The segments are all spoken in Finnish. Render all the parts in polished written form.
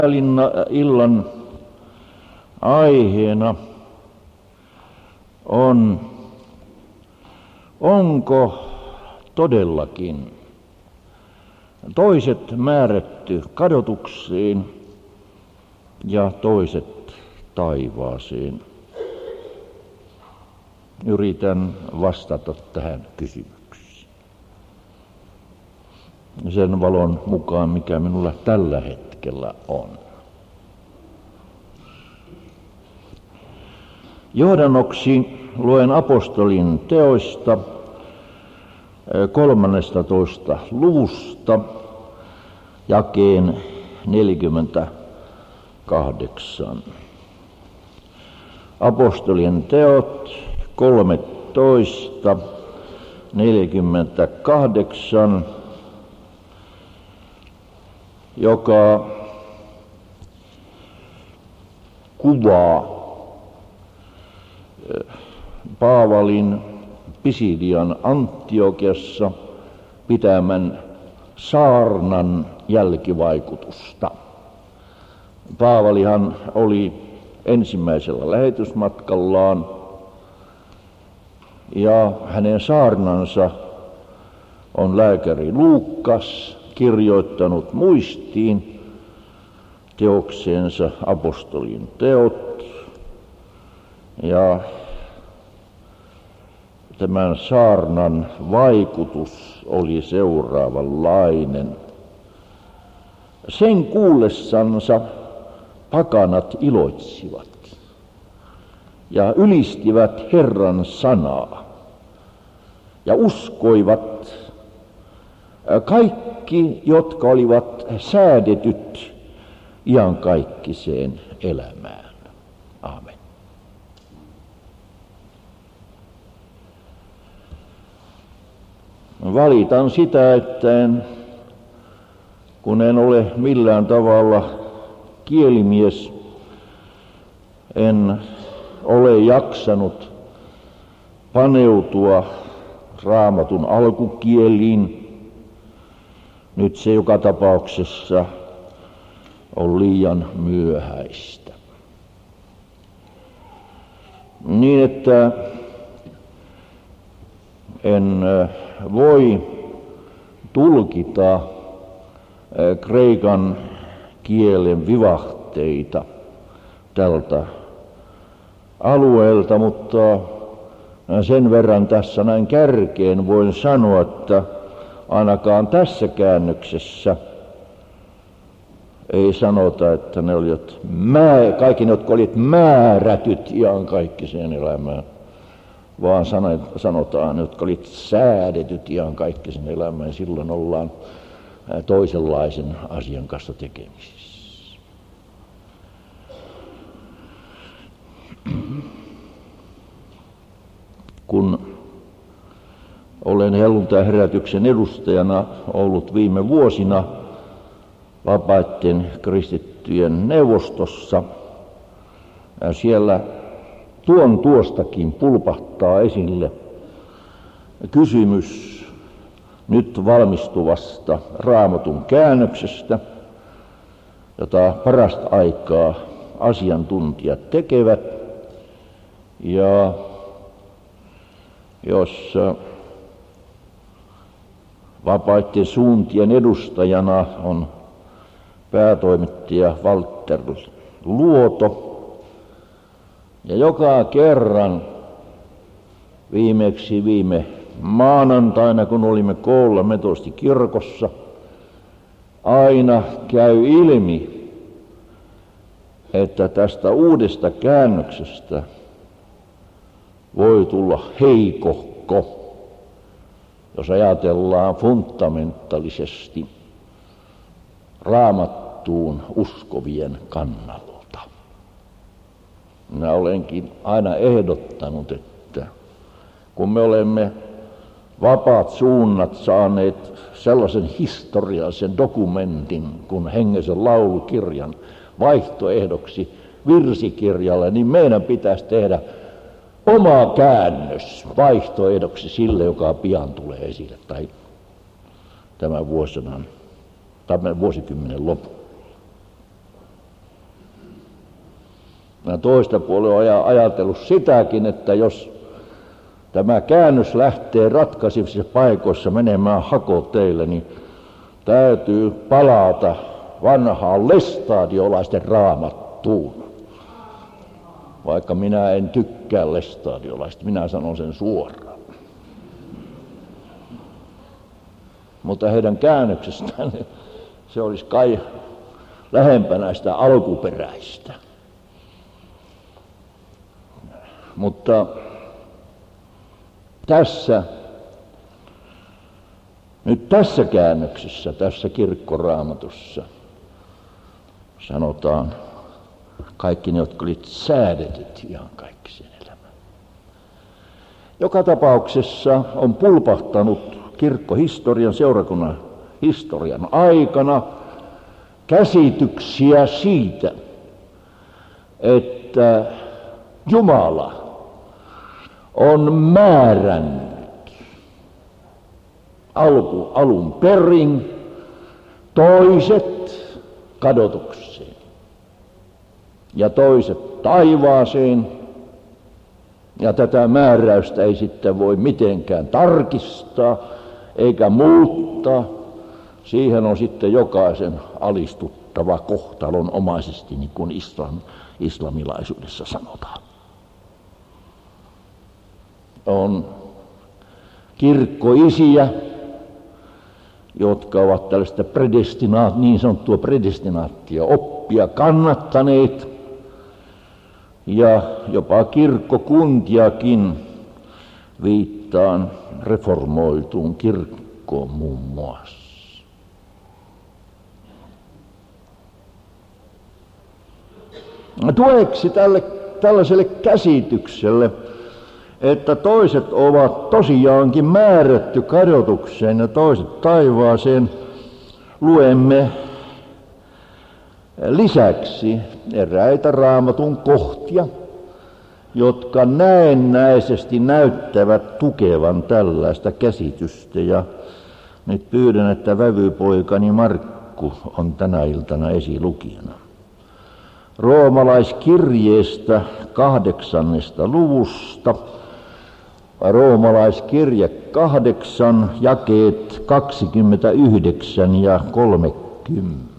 Illan aiheena on, onko todellakin toiset määrätty kadotuksiin ja toiset taivaaseen. Yritän vastata tähän kysymykseen sen valon mukaan, mikä minulla tällä hetkellä on. Johdannoksi luen apostolin teoista 13. luvusta jakeen 48. Apostolien teot 13, 48, joka kuvaa Paavalin Pisidian Antiokiassa pitämän saarnan jälkivaikutusta. Paavalihan oli ensimmäisellä lähetysmatkallaan ja hänen saarnansa on lääkäri Luukas kirjoittanut muistiin teokseensa apostolien teot. Ja tämän saarnan vaikutus oli seuraavanlainen. Sen kuullessansa pakanat iloitsivat ja ylistivät Herran sanaa ja uskoivat kaikki, jotka olivat säädetyt iankaikkiseen elämään. Aamen. Valitan sitä, että kun en ole millään tavalla kielimies, en ole jaksanut paneutua Raamatun alkukieliin. Nyt se joka tapauksessa on liian myöhäistä. Niin, että en voi tulkita kreikan kielen vivahteita tältä alueelta, mutta sen verran tässä näin kärkeen voin sanoa, että ainakaan tässä käännöksessä ei sanota, että ne olivat kaikki ne, jotka olivat määrätyt iankaikkiseen elämään, vaan sanotaan, jotka olivat säädetyt iankaikkisen elämään. Silloin ollaan toisenlaisen asian kanssa tekemisissä. Kun olen helluntai-herätyksen edustajana ollut viime vuosina vapaiden kristittyjen neuvostossa, siellä tuostakin pulpahtaa esille kysymys nyt valmistuvasta Raamatun käännöksestä, jota parasta aikaa asiantuntijat tekevät. Ja jos vapaiden suuntien edustajana on päätoimittaja Walter Luoto, ja joka kerran viimeksi viime maanantaina, kun olimme koolla metodistikirkossa, aina käy ilmi, että tästä uudesta käännöksestä voi tulla heikohko, jos ajatellaan fundamentaalisesti Raamattuun uskovien kannalta. Minä olenkin aina ehdottanut, että kun me olemme vapaat suunnat saaneet sellaisen historiallisen dokumentin kuin hengellisen laulukirjan vaihtoehdoksi virsikirjalle, niin meidän pitäisi tehdä oma käännös vaihtoehdoksi sille, joka pian tulee esille, tai tämän vuosikymmenen lopulla. toista puolella olen ajatellut sitäkin, että jos tämä käännös lähtee ratkaisivissa paikoissa menemään hakoteille, niin täytyy palata vanhaan lestadiolaisten raamattuun. Vaikka minä en tykkää lestadiolaista, minä sanon sen suoraan. Mutta heidän käännöksestään se olisi kai lähempänä sitä alkuperäistä. Mutta tässä käännöksessä, tässä kirkkoraamatussa sanotaan kaikki ne, jotka olivat säädetyt ihan kaikki sen elämän. Joka tapauksessa on pulpahtanut kirkkohistorian, seurakunnan historian aikana käsityksiä siitä, että Jumala on määrännyt alun perin toiset kadotukseen ja toiset taivaaseen, ja tätä määräystä ei sitten voi mitenkään tarkistaa eikä muuttaa. Siihen on sitten jokaisen alistuttava kohtalonomaisesti, niin kuin islamilaisuudessa sanotaan. On kirkkoisiä, jotka ovat tällaista niin sanottua predestinaatio-oppia kannattaneet, ja jopa kirkkokuntiakin, viittaan reformoituun kirkkoon muun muassa. Tueksi tällaiselle käsitykselle, että toiset ovat tosiaankin määrätty kadotukseen ja toiset taivaaseen, luemme lisäksi eräitä Raamatun kohtia, jotka näennäisesti näyttävät tukevan tällaista käsitystä. Ja nyt pyydän, että vävypoikani Markku on tänä iltana esilukijana. Roomalaiskirjeestä 8. luvusta, Roomalaiskirje 8, jakeet 29 ja 30.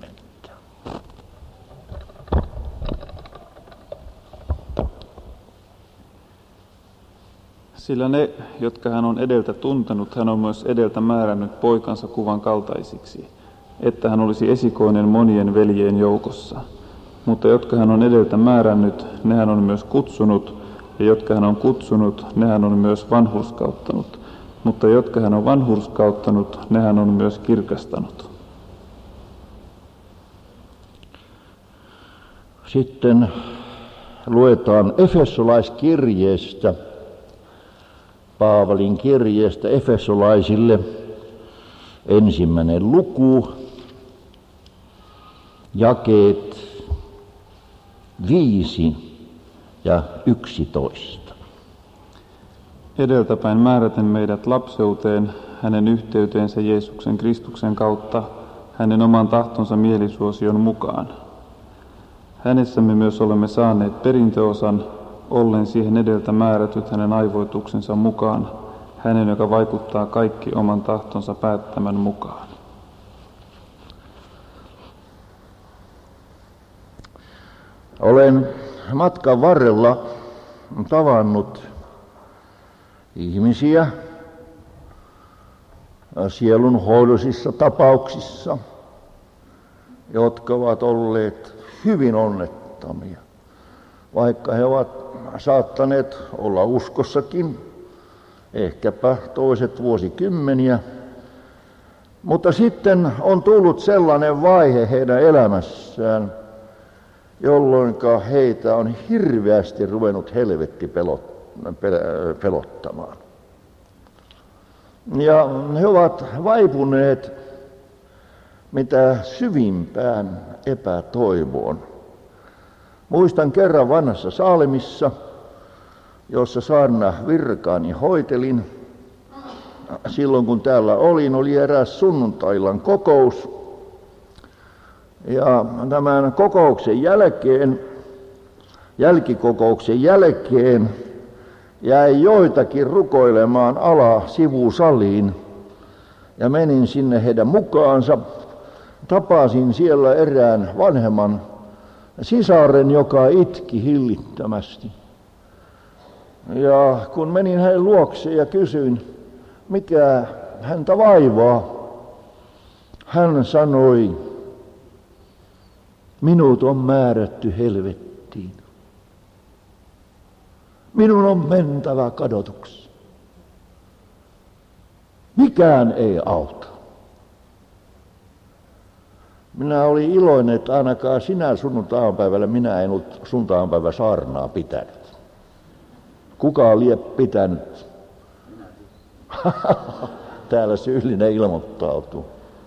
Sillä ne, jotka hän on edeltä tuntenut, hän on myös edeltä määrännyt poikansa kuvan kaltaisiksi, että hän olisi esikoinen monien veljien joukossa. Mutta jotka hän on edeltä määrännyt, ne hän on myös kutsunut, ja jotka hän on kutsunut, ne hän on myös vanhurskauttanut. Mutta jotka hän on vanhurskauttanut, ne hän on myös kirkastanut. Sitten luetaan Efesolaiskirjeestä, Paavalin kirjeestä Efesolaisille, 1. luku, jakeet 5 ja 11. Edeltäpäin määräten meidät lapseuteen, hänen yhteyteensä Jeesuksen Kristuksen kautta, hänen oman tahtonsa mielisuosion mukaan. Hänessä me myös olemme saaneet perintöosan, ollen siihen edeltä määrätyt hänen aivoituksensa mukaan, hänen, joka vaikuttaa kaikki oman tahtonsa päättämän mukaan. Olen matkan varrella tavannut ihmisiä sielunhoidollisissa tapauksissa, jotka ovat olleet hyvin onnettomia, vaikka he ovat saattaneet olla uskossakin, ehkäpä toiset vuosikymmeniä, mutta sitten on tullut sellainen vaihe heidän elämässään, jolloin heitä on hirveästi ruvennut helvetti pelottamaan. Ja he ovat vaipuneet mitä syvimpään epätoivoon. Muistan kerran vanhassa Saalemissa, jossa saarna virkaani hoitelin. Silloin kun täällä olin, oli eräs sunnuntaillan kokous. Ja tämän kokouksen jälkeen jälkikokouksen jälkeen jäi joitakin rukoilemaan sivusaliin ja menin sinne heidän mukaansa. Tapasin siellä erään vanhemman sisaren, joka itki hillittömästi. Ja kun menin hänen luokseen ja kysyin, mikä häntä vaivaa, hän sanoi, minut on määrätty helvettiin. Minun on mentävä kadotuksi. Mikään ei auta. Minä olin iloinen, että ainakaan sinä sunnuntainpäivällä minä en ollut sunnuntainpäivä saarnaa pitänyt. Kuka lie pitänyt? Täällä syyllinen ilmoittautuu,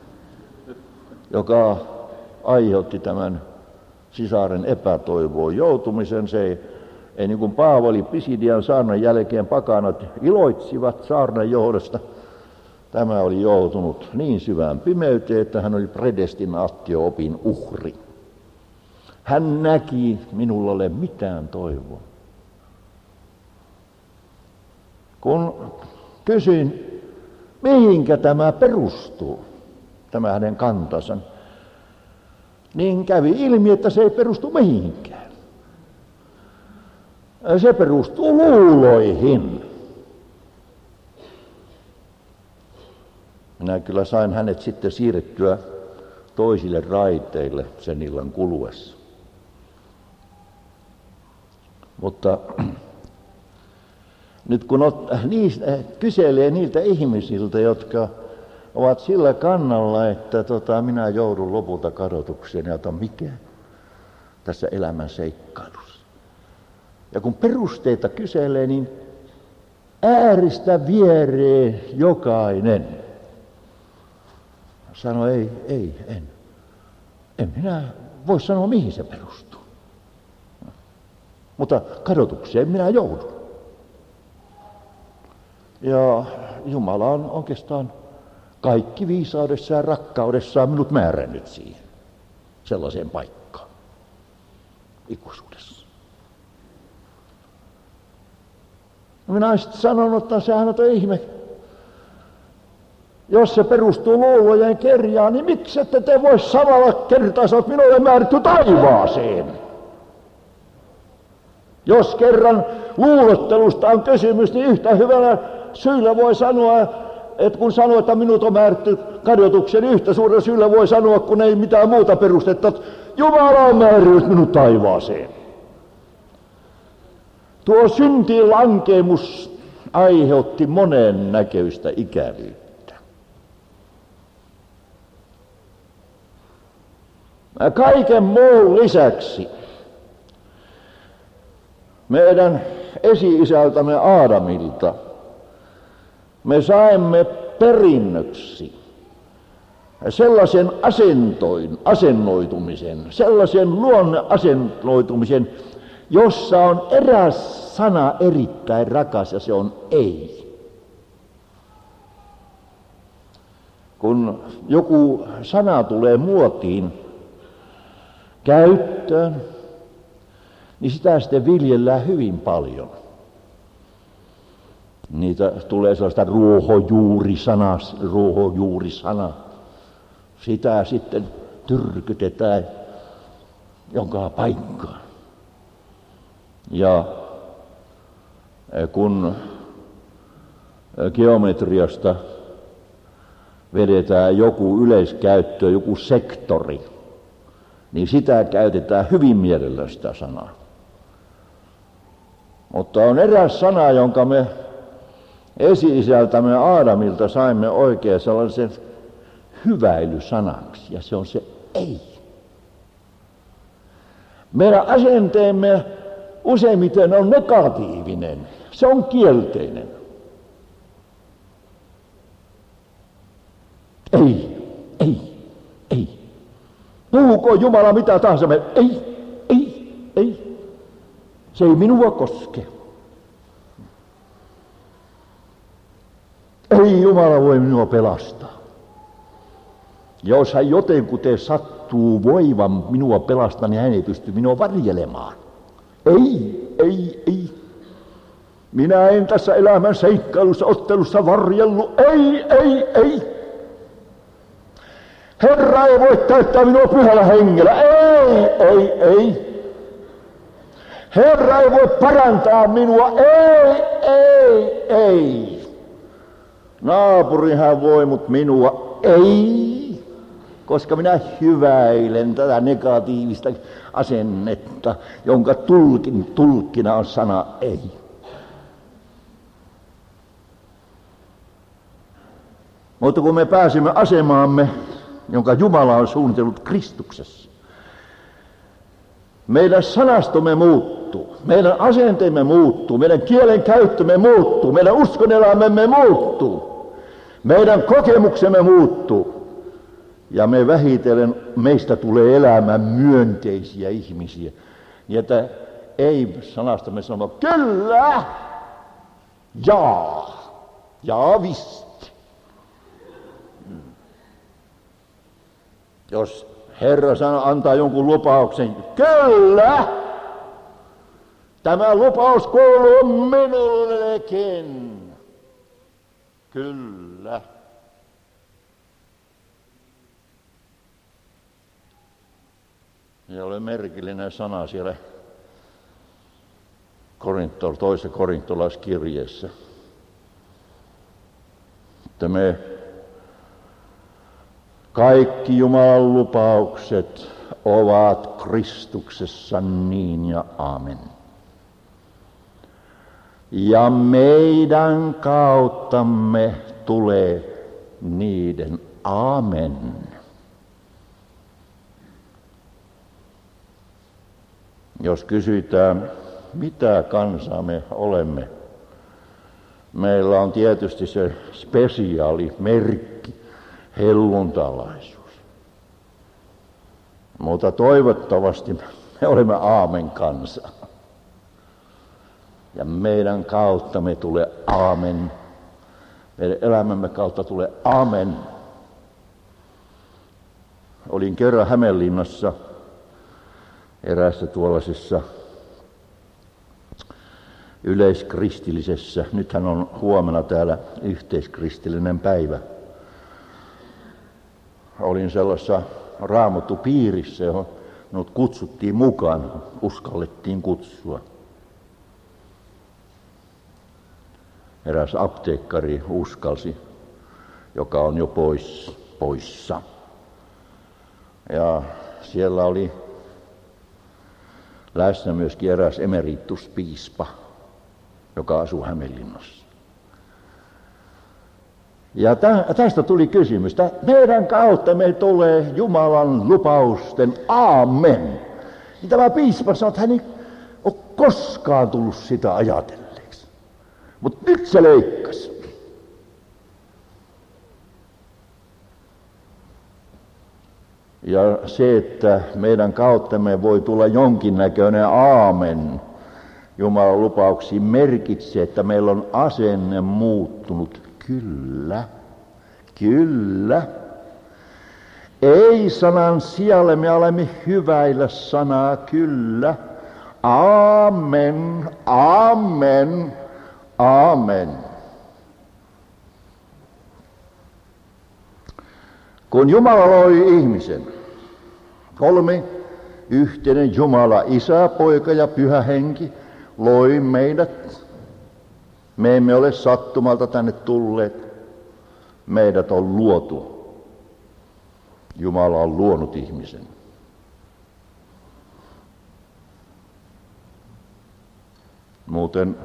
joka aiheutti tämän sisaren epätoivoon joutumisen. Se ei niin kuin Paavali Pisidian saarnan jälkeen pakanat iloitsivat saarnan johdosta. Tämä oli joutunut niin syvään pimeyteen, että hän oli predestinaatio-opin uhri. Hän näki, minulla ole mitään toivoa. Kun kysyin, mihinkä tämä perustuu, tämä hänen kantansa, niin kävi ilmi, että se ei perustu mihinkään. Se perustuu luuloihin. Minä kyllä sain hänet sitten siirrettyä toisille raiteille sen illan kuluessa. Mutta nyt kun kyselee niiltä ihmisiltä, jotka ovat sillä kannalla, että minä joudun lopulta kadotukseen, ja mikä tässä elämän seikkailussa. Ja kun perusteita kyselee, niin ääristä vieree jokainen. Sano en minä voi sanoa, mihin se perustuu. Mutta kadotukseen minä joudun. Ja Jumala on oikeastaan kaikki viisaudessaan ja rakkaudessaan minut määrännyt siihen, sellaiseen paikkaan, ikuisuudessa. Minä olisin sanonut, että sehän on ihme. Jos se perustuu luulojen kerjaan, niin miksi ette te voi samalla kertaa sanoa, että minulle määrätty taivaaseen? Jos kerran luulottelusta on kysymys, niin yhtä hyvällä syyllä voi sanoa, että kun sanoo, että minut on määrätty kadotuksen, yhtä suurella syyllä voi sanoa, kun ei mitään muuta perustetta, että Jumala on määrännyt minut taivaaseen. Tuo syntiin lankeemus aiheutti monen näköistä ikävyyttä. Kaiken muun lisäksi meidän esi-isältämme Aadamilta me saimme perinnöksi sellaisen asennoitumisen, sellaisen luonneasennoitumisen, jossa on eräs sana erittäin rakas, ja se on ei. Kun joku sana tulee muotiin käyttöön, niin sitä sitten viljellään hyvin paljon. Niitä tulee sellaista ruohonjuurisana. Sitä sitten tyrkytetään joka paikkaan. Ja kun geometriasta vedetään joku yleiskäyttö, joku sektori, niin sitä käytetään hyvin mielellään sitä sanaa. Mutta on eräs sana, jonka me esi-isältämme Aadamilta saimme oikein sellaisen hyväilysanaksi, ja se on se ei. Meidän asenteemme useimmiten on negatiivinen, se on kielteinen. Ei. Puhukoon Jumala mitä tahansa, ei. Se ei minua koske. Ei Jumala voi minua pelastaa. Jos hän jotenkuten sattuu voivan minua pelastaa, niin hän ei pysty minua varjelemaan. Ei. Minä en tässä elämän seikkailussa, ottelussa varjellut. Ei. Herra ei voi täyttää minua pyhällä hengellä. Ei. Herra ei voi parantaa minua. Ei. Naapurihan voi, mutta minua ei. Koska minä hyväilen tätä negatiivista asennetta, jonka tulkkina on sana ei. Mutta kun me pääsimme asemaamme, jonka Jumala on suunnitellut Kristuksessa, meidän sanastomme muuttuu, meidän asenteemme muuttuu, meidän kielen käyttömme muuttuu, meidän uskonelämämme muuttuu, meidän kokemuksemme muuttuu. Ja me vähitellen meistä tulee elämään myönteisiä ihmisiä. Niin että ei sanasta me sanoo kyllä, jaa visst. Jos Herra antaa jonkun lupauksen, kyllä, tämä lupaus kuuluu minullekin. Kyllä. Ja oli merkillinen sana siellä toisessa korintolaiskirjeessä, että me kaikki Jumalan lupaukset ovat Kristuksessa niin ja amen. Ja meidän kauttamme tulee niiden amen. Jos kysytään, mitä kansaa me olemme, meillä on tietysti se spesiaali merkki, helluntalaisuus. Mutta toivottavasti me olemme aamen kansa. Ja meidän kauttamme tulee aamen. Meidän elämämme kautta tulee aamen. Olin kerran Hämeenlinnassa eräässä tuollaisessa yleiskristillisessä, nythän on huomenna täällä yhteiskristillinen päivä. Olin sellaisessa raamattupiirissä, johon minut kutsuttiin mukaan, uskallettiin kutsua. Eräs apteekkari uskalsi, joka on jo poissa. Ja siellä oli läsnä myöskin eräs emerituspiispa, joka asuu Hämeenlinnassa. Ja tästä tuli kysymys. Meidän kautta me tulee Jumalan lupausten aamen. Ja tämä piispa sanoi, että hän ei ole koskaan tullut sitä ajatelleeksi. Mutta nyt se leikkasi. Ja se, että meidän kauttamme voi tulla jonkinnäköinen aamen Jumalan lupauksiin, merkitsee, että meillä on asenne muuttunut. Kyllä. Ei sanan sijalle me olemme hyväillä sanaa kyllä. Amen. Kun Jumala loi ihmisen, 3 yhteinen Jumala, Isä, Poika ja Pyhä Henki, loi meidät. Me emme ole sattumalta tänne tulleet. Meidät on luotu. Jumala on luonut ihmisen. Muuten,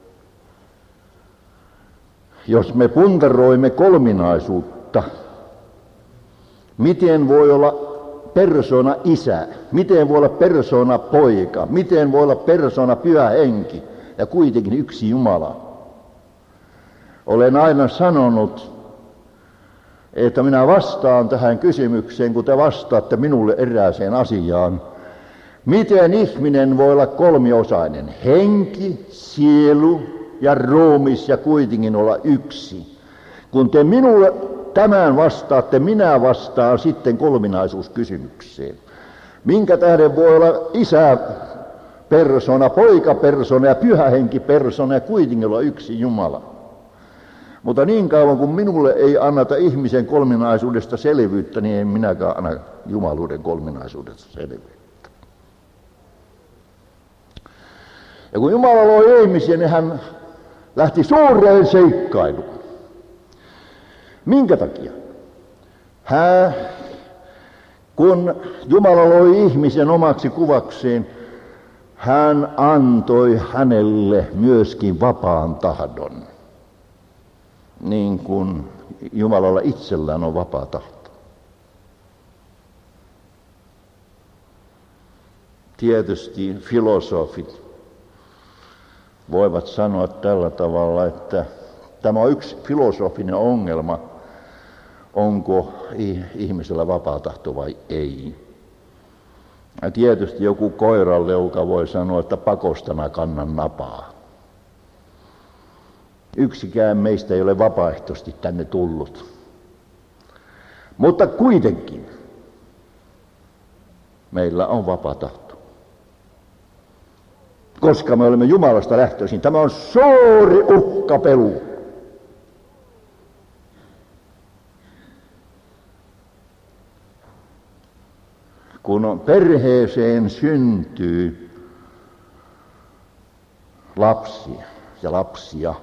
jos me puntaroimme kolminaisuutta, miten voi olla persoona Isä, miten voi olla persoona Poika, miten voi olla persoona Pyhä Henki ja kuitenkin yksi Jumala. Olen aina sanonut, että minä vastaan tähän kysymykseen, kun te vastaatte minulle erääseen asiaan. Miten ihminen voi olla kolmiosainen? Henki, sielu ja ruumis ja kuitenkin olla yksi. Kun te minulle tämän vastaatte, minä vastaan sitten kolminaisuuskysymykseen. Minkä tähden voi olla Isä persona, poikapersona ja pyhä henki persona ja kuitenkin olla yksi Jumala. Mutta niin kauan kuin minulle ei anneta ihmisen kolminaisuudesta selvyyttä, niin en minäkään anna jumaluuden kolminaisuudesta selvyyttä. Ja kun Jumala loi ihmisiä, niin hän lähti suureen seikkailuun. Minkä takia? Kun Jumala loi ihmisen omaksi kuvakseen, hän antoi hänelle myöskin vapaan tahdon. Niin kuin Jumalalla itsellään on vapaa tahto. Tietysti filosofit voivat sanoa tällä tavalla, että tämä on yksi filosofinen ongelma, onko ihmisellä vapaa tahto vai ei. Ja tietysti joku koiranleuka voi sanoa, että pakosta mä kannan napaa. Yksikään meistä ei ole vapaaehtoisesti tänne tullut. Mutta kuitenkin meillä on vapaa tahto. Koska me olemme Jumalasta lähtöisin. Tämä on suuri uhkapelu. Kun perheeseen syntyy lapsia,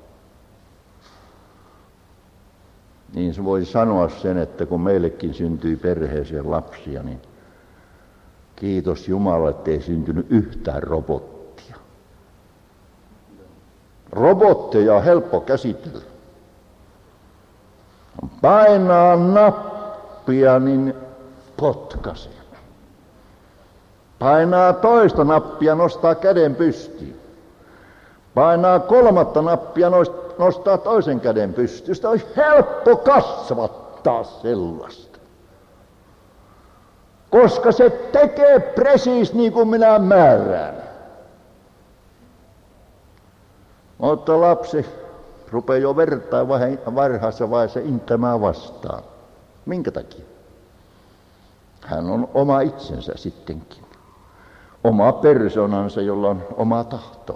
niin se voi sanoa sen, että kun meillekin syntyy perheeseen lapsia, niin kiitos Jumalalle, ettei syntynyt yhtään robottia. Robotteja on helppo käsitellä. Painaa nappia, niin potkaisee. Painaa toista nappia, nostaa käden pystyyn. Painaa kolmatta nappia, nostaa toisen käden pystyyn. Sitä olisi helppo kasvattaa sellaista. Koska se tekee presiis niin kuin minä määrään. Mutta lapsi rupeaa jo vertaa varhaisessa vaiheessa inttämään vastaan. Minkä takia? Hän on oma itsensä sittenkin. Oma persoonansa, jolla on oma tahto.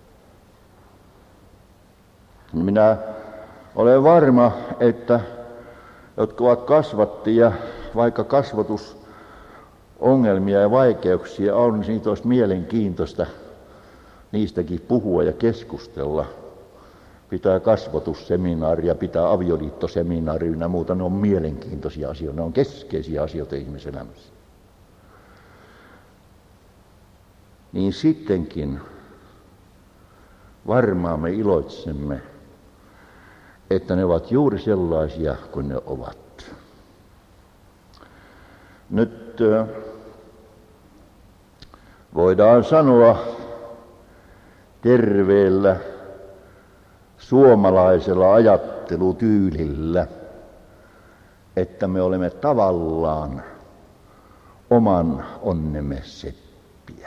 Minä olen varma, että jotka ovat kasvattajia, vaikka kasvatusongelmia ja vaikeuksia on, niin siitä olisi mielenkiintoista niistäkin puhua ja keskustella. Pitää kasvatusseminaaria, pitää avioliittoseminaaria ja muuta. Ne on mielenkiintoisia asioita, ne on keskeisiä asioita ihmisen elämässä. Niin sittenkin varmaan me iloitsemme, että ne ovat juuri sellaisia kuin ne ovat. Nyt voidaan sanoa terveellä suomalaisella ajattelutyylillä, että me olemme tavallaan oman onnemme seppiä.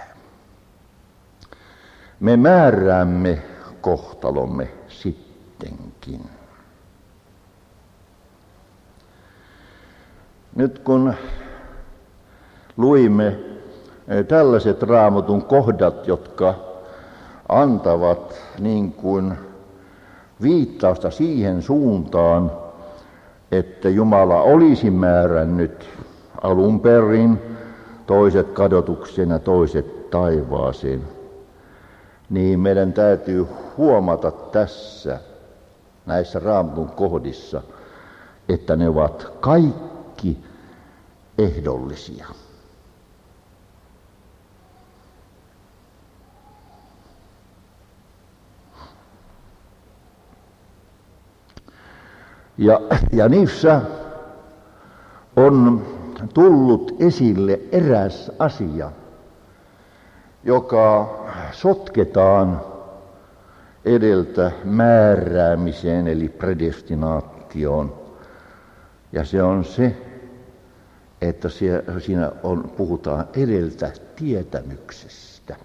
Me määräämme kohtalomme sittenkin. Nyt kun luimme tällaiset Raamatun kohdat, jotka antavat niin kuin viittausta siihen suuntaan, että Jumala olisi määrännyt alun perin toiset kadotukseen ja toiset taivaaseen, niin meidän täytyy huomata tässä näissä Raamatun kohdissa, että ne ovat kaikki ehdollisia. Ja niissä on tullut esille eräs asia, joka sotketaan edeltä määräämiseen eli predestinaatioon. Ja se on se, että siinä puhutaan edeltä tietämyksestä.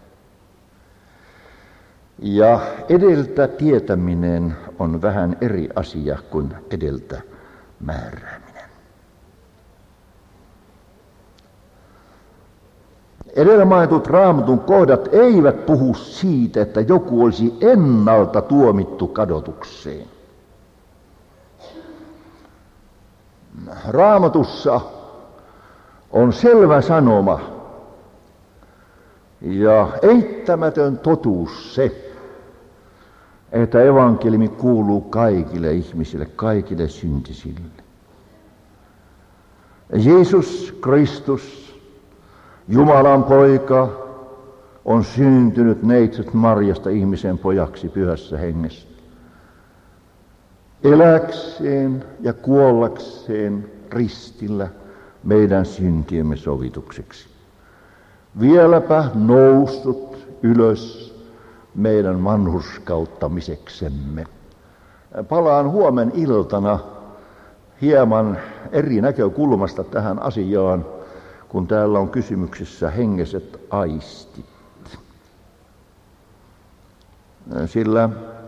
Ja edeltä tietäminen on vähän eri asia kuin edeltä määrääminen. Edellä mainitut Raamatun kohdat eivät puhu siitä, että joku olisi ennalta tuomittu kadotukseen. Raamatussa on selvä sanoma ja eittämätön totuus se, että evankeliumi kuuluu kaikille ihmisille, kaikille syntisille. Jeesus Kristus, Jumalan poika, on syntynyt neitsyt Marjasta ihmisen pojaksi pyhässä hengessä. Eläkseen ja kuollakseen ristillä meidän syntiemme sovitukseksi. Vieläpä noussut ylös meidän vanhurskauttamiseksemme. Palaan huomen iltana hieman eri näkökulmasta tähän asiaan, kun täällä on kysymyksessä hengelliset aistit. Sillä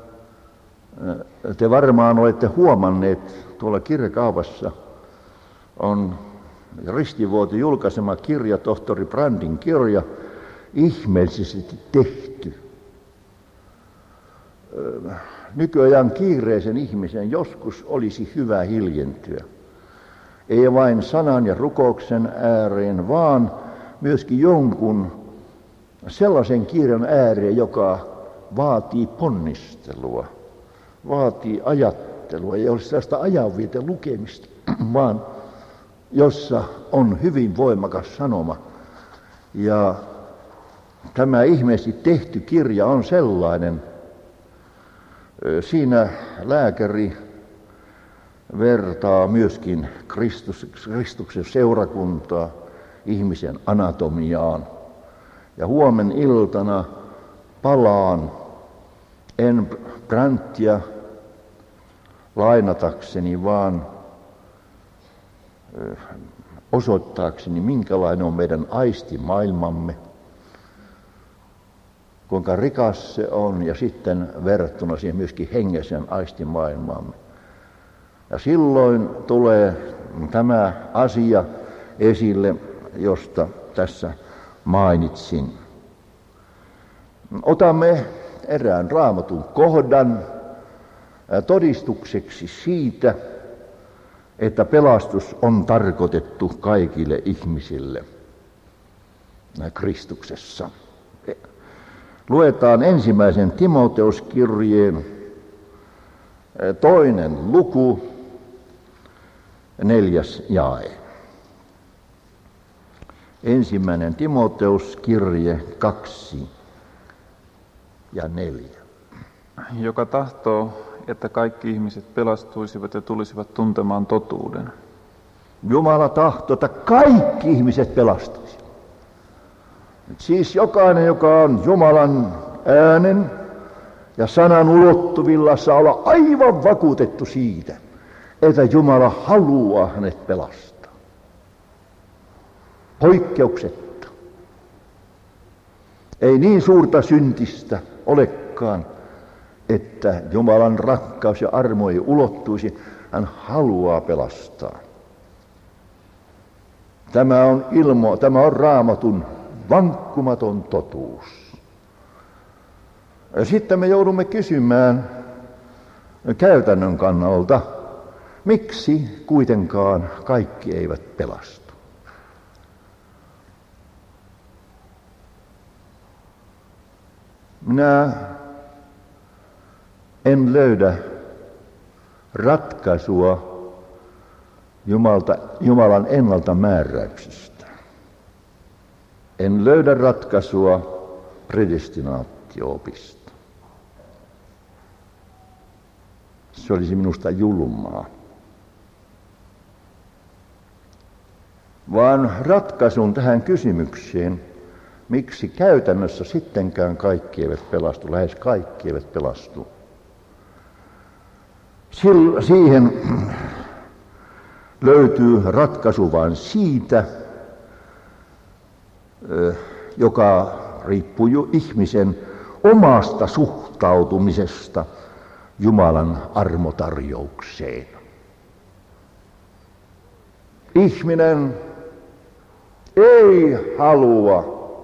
te varmaan olette huomanneet, tuolla kirjakaupassa on Ristivuoti julkaisema kirja, tohtori Brandin kirja, ihmeellisesti tehty. Nykyajan kiireisen ihmisen joskus olisi hyvä hiljentyä. Ei vain sanan ja rukouksen ääreen, vaan myöskin jonkun sellaisen kirjan ääreen, joka vaatii ponnistelua, vaatii ajattelua. Ei ole sellaista ajanviete lukemista, vaan jossa on hyvin voimakas sanoma. Ja tämä ihmeellisesti tehty kirja on sellainen. Siinä lääkäri vertaa myöskin Kristuksen seurakuntaa ihmisen anatomiaan. Ja huomen iltana palaan, en Brandtia lainatakseni, vaan osoittaakseni, minkälainen on meidän aistimaailmamme, kuinka rikas se on, ja sitten verrattuna siihen myöskin hengellisen aistimaailmaamme. Ja silloin tulee tämä asia esille, josta tässä mainitsin. Otamme erään Raamatun kohdan todistukseksi siitä, että pelastus on tarkoitettu kaikille ihmisille Kristuksessa. Luetaan 1. Timoteuskirjeen 2. luku, 4. jae. 1. Timoteuskirje 2 ja 4. Joka tahtoo, että kaikki ihmiset pelastuisivat ja tulisivat tuntemaan totuuden. Jumala tahtoo, että kaikki ihmiset pelastuisivat. Siis jokainen, joka on Jumalan äänen ja sanan ulottuvilla, saa olla aivan vakuutettu siitä, että Jumala haluaa hänet pelastaa. Poikkeuksetta. Ei niin suurta syntistä olekaan, että Jumalan rakkaus ja armo ei ulottuisi. Hän haluaa pelastaa. Tämä on Raamatun vankkumaton totuus. Ja sitten me joudumme kysymään käytännön kannalta, miksi kuitenkaan kaikki eivät pelastu. Minä en löydä ratkaisua Jumalan ennalta määräyksistä. En löydä ratkaisua predestinaatio-opista. Se olisi minusta julmaa. Vaan ratkaisun tähän kysymykseen, miksi käytännössä sittenkään kaikki eivät pelastu, lähes kaikki eivät pelastu. Siihen löytyy ratkaisu vain siitä, joka riippuu ihmisen omasta suhtautumisesta Jumalan armotarjoukseen. Ihminen ei halua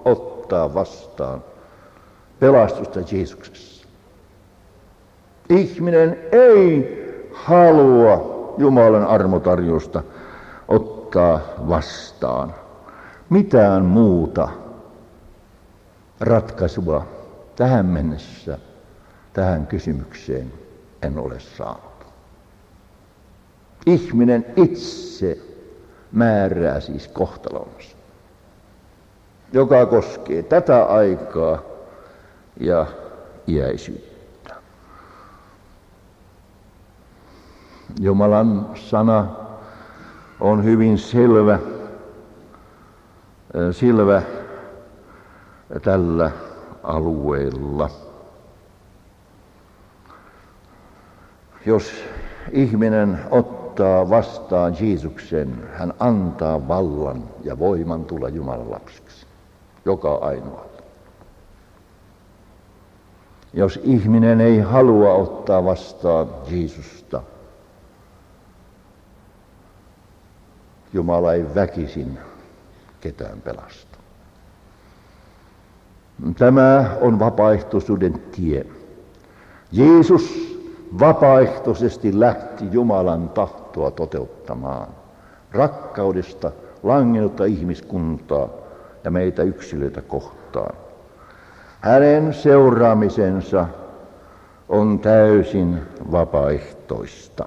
ottaa vastaan pelastusta Jeesuksessa. Ihminen ei halua Jumalan armotarjousta ottaa vastaan. Mitään muuta ratkaisua tähän mennessä, tähän kysymykseen en ole saanut. Ihminen itse määrää siis kohtalonsa, joka koskee tätä aikaa ja iäisyyttä. Jumalan sana on hyvin selvä tällä alueella. Jos ihminen ottaa vastaan Jeesuksen, hän antaa vallan ja voiman tulla Jumalan lapsiksi, joka ainoa. Jos ihminen ei halua ottaa vastaan Jeesusta, Jumala ei väkisin ketään pelasta. Tämä on vapaaehtoisuuden tie. Jeesus vapaaehtoisesti lähti Jumalan tahtoa toteuttamaan. Rakkaudesta langennutta ihmiskuntaa ja meitä yksilöitä kohtaan. Hänen seuraamisensa on täysin vapaaehtoista.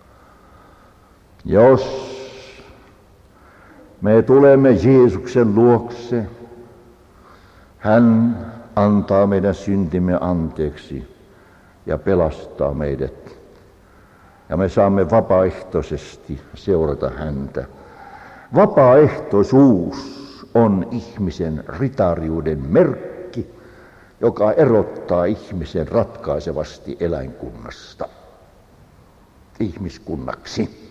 Jos me tulemme Jeesuksen luokse, hän antaa meidän syntimme anteeksi ja pelastaa meidät. Ja me saamme vapaaehtoisesti seurata häntä. Vapaaehtoisuus on ihmisen ritariuden merkki, joka erottaa ihmisen ratkaisevasti eläinkunnasta ihmiskunnaksi.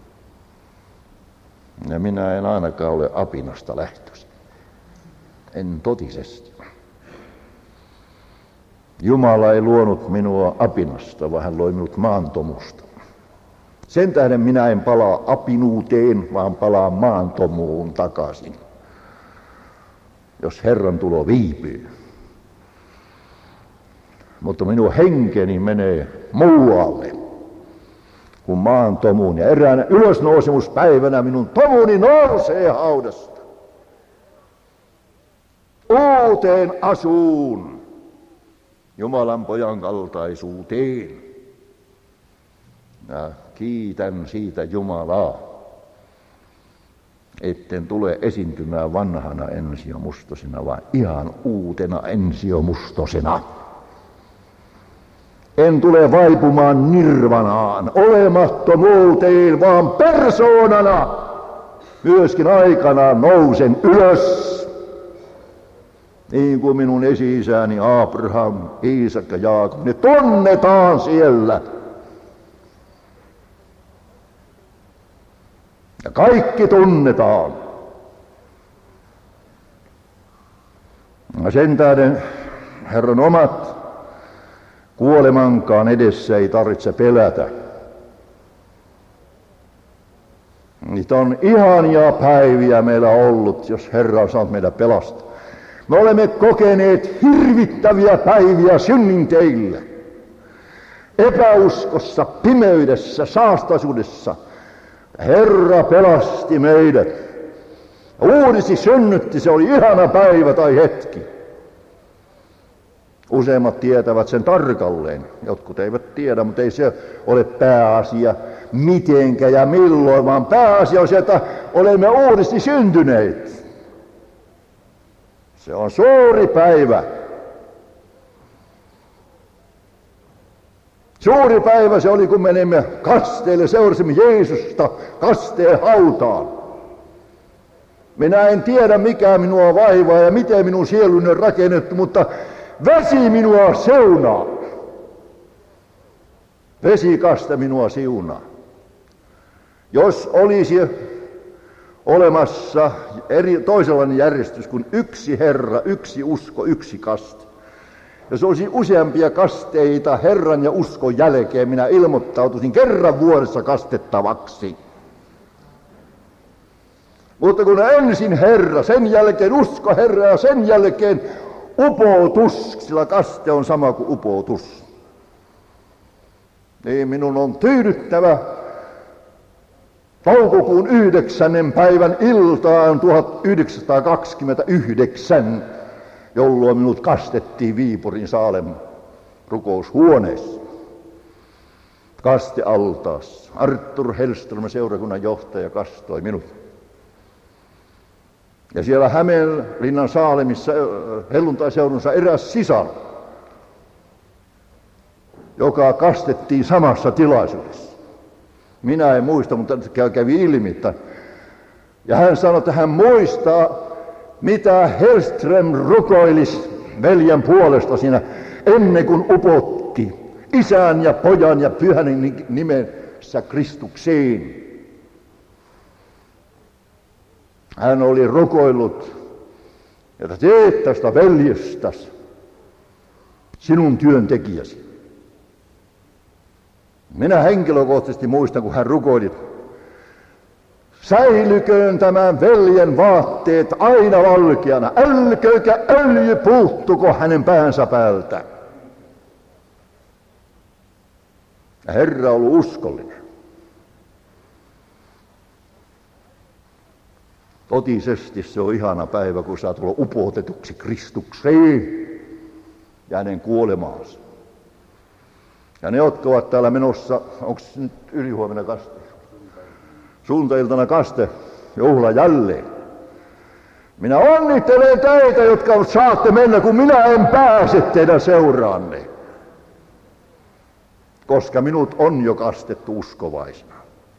Ja minä en ainakaan ole apinasta lähtöisin. En totisesti. Jumala ei luonut minua apinasta, vaan hän loi minut maantomusta. Sen tähden minä en palaa apinuuteen, vaan palaan maantomuun takaisin, jos Herran tulo viipyy. Mutta minun henkeni menee muualle kuin maantomuun. Ja eräänä ylösnousemuspäivänä minun tomuni nousee haudasta uuteen asuun, Jumalan pojan kaltaisuuteen. Ja kiitän siitä Jumalaa, etten tule esiintymään vanhana ensiomustosena, vaan ihan uutena ensiomustosena. En tule vaipumaan nirvanaan, olemattomuuteen, vaan persoonana myöskin aikanaan nousen ylös. Niin kuin minun esi-isäni Abraham, Iisak ja Jaakob, ne tunnetaan siellä. Ja kaikki tunnetaan. Ja sen tähden Herran omat kuolemankaan edessä ei tarvitse pelätä. Niitä on ihania päiviä meillä ollut, jos Herra on saanut meidät pelastaa. Me olemme kokeneet hirvittäviä päiviä synninteillä. Epäuskossa, pimeydessä, saastaisuudessa. Herra pelasti meidät. Uudesti synnytti, se oli ihana päivä tai hetki. Useimmat tietävät sen tarkalleen. Jotkut eivät tiedä, mutta ei se ole pääasia mitenkä ja milloin, vaan pääasia on se, että olemme uudesti syntyneet. Se on suuri päivä. Suuri päivä se oli, kun menimme kasteelle, seurasimme Jeesusta kasteen hautaan. Minä en tiedä, mikä minua vaivaa ja miten minun sieluni on rakennettu, mutta vesi minua seunaa. Vesikaste minua siunaa. Jos olisi olemassa toisenlainen järjestys kuin yksi Herra, yksi usko, yksi kaste. Jos olisi useampia kasteita Herran ja uskon jälkeen, minä ilmoittautuisin kerran vuodessa kastettavaksi. Mutta kun ensin Herra, sen jälkeen usko Herra ja sen jälkeen upoutus, sillä kaste on sama kuin upoutus. Niin minun on tyydyttävä toukokuun 9. päivän iltaan 1929, jolloin minut kastettiin Viipurin Saalem rukoushuoneessa. Kastealtaassa. Arttur Hellström, seurakunnan johtaja, kastoi minut. Ja siellä Hämeenlinnan Saalemissa helluntaiseudunsa eräs sisar, joka kastettiin samassa tilaisuudessa. Minä en muista, mutta kävi ilmi. Ja hän sanoi, että hän muistaa, mitä Hellström rukoilisi veljen puolesta siinä ennen kuin upotti Isän ja Pojan ja Pyhän nimessä Kristukseen. Hän oli rukoillut, että teet tästä veljestäsi sinun työntekijäsi. Minä henkilökohtaisesti muistan, kun hän rukoili, säilyköön tämän veljen vaatteet aina valkeana, älköökä öljy puuttuko hänen päänsä päältä. Ja Herra on ollut uskollinen. Totisesti se on ihana päivä, kun saa tulla upotetuksi Kristukseen ja hänen kuolemaansa. Ja ne, jotka ovat täällä menossa, onko se nyt ylihuomenna kaste? Sunnuntai-iltana kaste, juhla jälleen. Minä onnittelen teitä, jotka saatte mennä, kun minä en pääse teidän seuraanne. Koska minut on jo kastettu uskovaisena.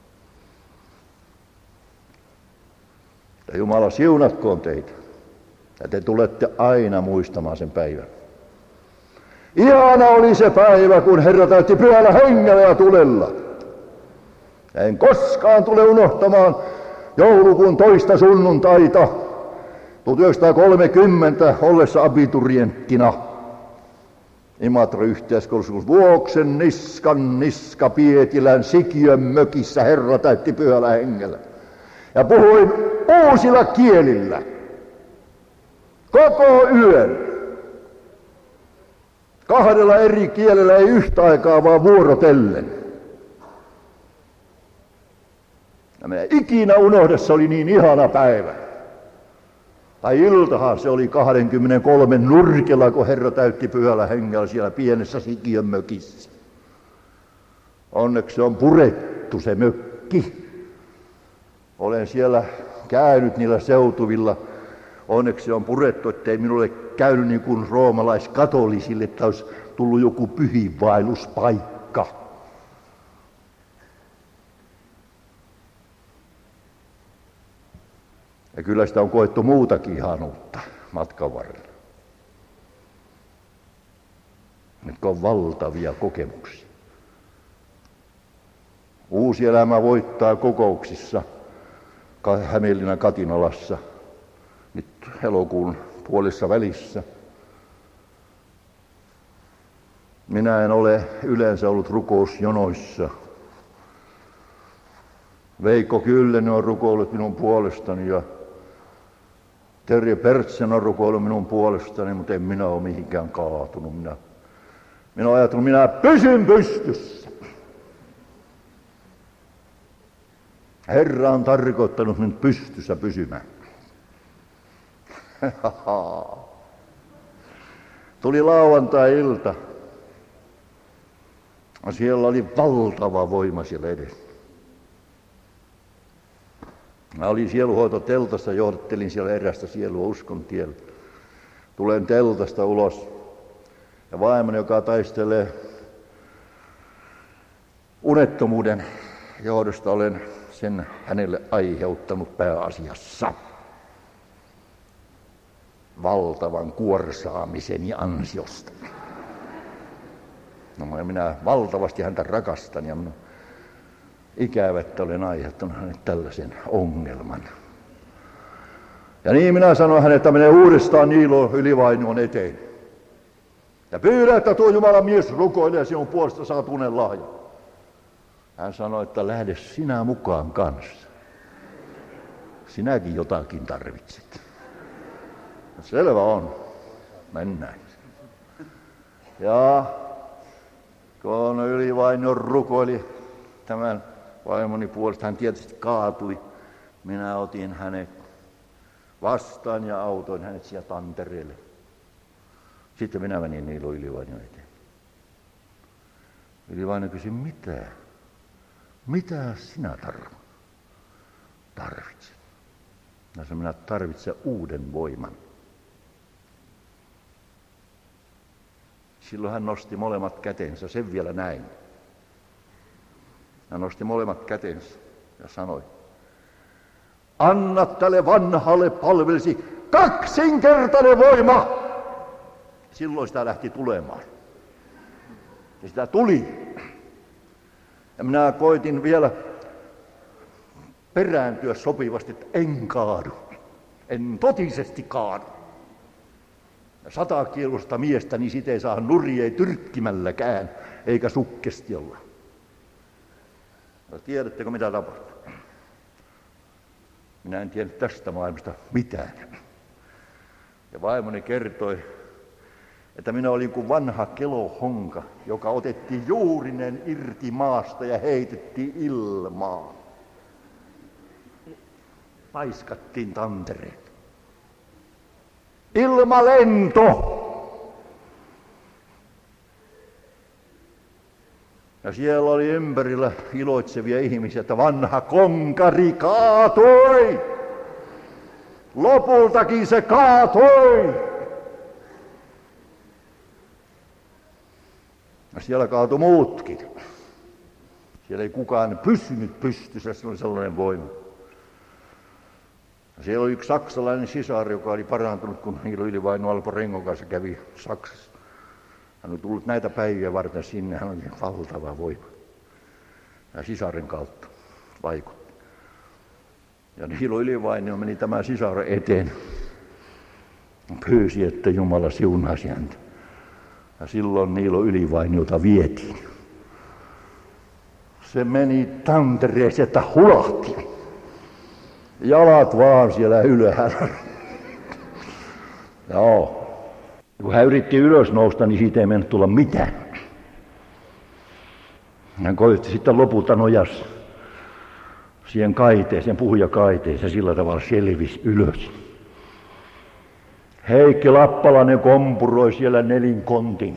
Ja Jumala siunatkoon teitä. Ja te tulette aina muistamaan sen päivän. Ihana oli se päivä, kun Herra täytti Pyhällä Hengellä ja tulella. Ja en koskaan tule unohtamaan joulukuun 2. sunnuntaita 1930 ollessa abiturienttina Imatra-yhteiskoulussa Vuoksen niska Pietilän Sikiön mökissä Herra täytti Pyhällä Hengellä. Ja puhuin uusilla kielillä koko yön. 2 eri kielellä ei yhtä aikaa, vaan vuorotellen. Ja minä ikinä unohda, se oli niin ihana päivä. Tai iltahan se oli 23 nurkilla, kun Herra täytti Pyhällä Hengellä siellä pienessä Sikiön mökissä. Onneksi se on purettu se mökki. Olen siellä käynyt niillä seutuvilla. Onneksi se on purettu, ettei minulle käynyt niin kuin roomalaiskatolisille, että olisi tullut joku pyhiinvaelluspaikka. Ja kyllä sitä on koettu muutakin ihanuutta matkan varrella. Mitkä on valtavia kokemuksia. Uusi elämä voittaa kokouksissa Hämeenlinnan Katinalassa nyt elokuun puolessa välissä. Minä en ole yleensä ollut rukousjonoissa. Veikko Kyllönen on rukoillut minun puolestani ja Terje Pertsen on rukoillut minun puolestani, mutta en minä ole mihinkään kaatunut. Minä olen ajatellut, minä pysyn pystyssä. Herra on tarkoittanut minut pystyssä pysymään. Tuli lauantai-ilta. Siellä oli valtava voima siellä edessä. Mä olin sieluhoitoteltassa, johdattelin siellä erästä sielua uskon tiellä. Tulen teltasta ulos ja vaimoni, joka taistelee unettomuuden johdosta, olen sen hänelle aiheuttanut pääasiassa valtavan kuorsaamiseni ansiosta. No minä valtavasti häntä rakastan ja minun ikävä, että olen aiheuttanut hänelle tällaisen ongelman. Ja niin minä sanoin hänelle, että menee uudestaan Niilo Ylivainion eteen. Ja pyydä, että tuo Jumalan mies rukoilee sinun puolesta, saat unen lahjan. Hän sanoi, että lähde sinä mukaan kanssa. sinäkin jotakin tarvitset. Selvä on. Mennään. Ja kun Ylivainio rukoili tämän vaimoni puolesta, hän tietysti kaatui. Minä otin hänet vastaan ja autoin hänet siellä tantereelle. Sitten minä menin Niilo Ylivainio eteen. Ylivainio kysyi, mitä? Mitä sinä tarvitset? Minä tarvitsen uuden voiman. Silloin hän nosti molemmat kätensä, sen vielä näin. Hän nosti molemmat kätensä ja sanoi, anna tälle vanhalle palvelisi kaksinkertainen voima. Silloin sitä lähti tulemaan. Ja sitä tuli. Ja minä koitin vielä perääntyä sopivasti, että en kaadu. En totisesti kaadu. Ja 100 kilosta miestä, niin sitä ei saa nuria, ei tyrkkimälläkään, eikä sukkestiolla. Ja tiedättekö mitä tapahtui? Minä en tiedä tästä maailmasta mitään. Ja vaimoni kertoi, että minä olin kuin vanha kelohonka, joka otettiin juurinen irti maasta ja heitettiin ilmaan. Paiskattiin tantereet. Ilmalento! Ja siellä oli ympärillä iloitsevia ihmisiä, että vanha konkari kaatoi! Lopultakin se kaatoi! Ja siellä kaatui muutkin. Siellä ei kukaan pysynyt pystyssä, se oli sellainen voima. Ja siellä oli yksi saksalainen sisar, joka oli parantunut, kun Niilo Ylivainio Alpo Rengon kanssa kävi Saksassa. Hän oli tullut näitä päiviä varten sinne, hän oli valtava voima. Ja sisaren kautta vaikutti. Ja Niilo Ylivainio meni tämän sisaren eteen. Pyysi, että Jumala siunasi häntä. Ja silloin Niilo Ylivainiota vietiin. Se meni tantereeseen, että hulahti. Jalat vaan siellä ylhäällä. Joo. Kun hän yritti ylös nousta, niin siitä ei mennyt tulla mitään. Hän koitti sitten lopulta nojas siihen kaiteeseen, puhujakaiteeseen, sillä tavalla selvisi ylös. Heikki Lappalainen kompuroi siellä nelinkontin.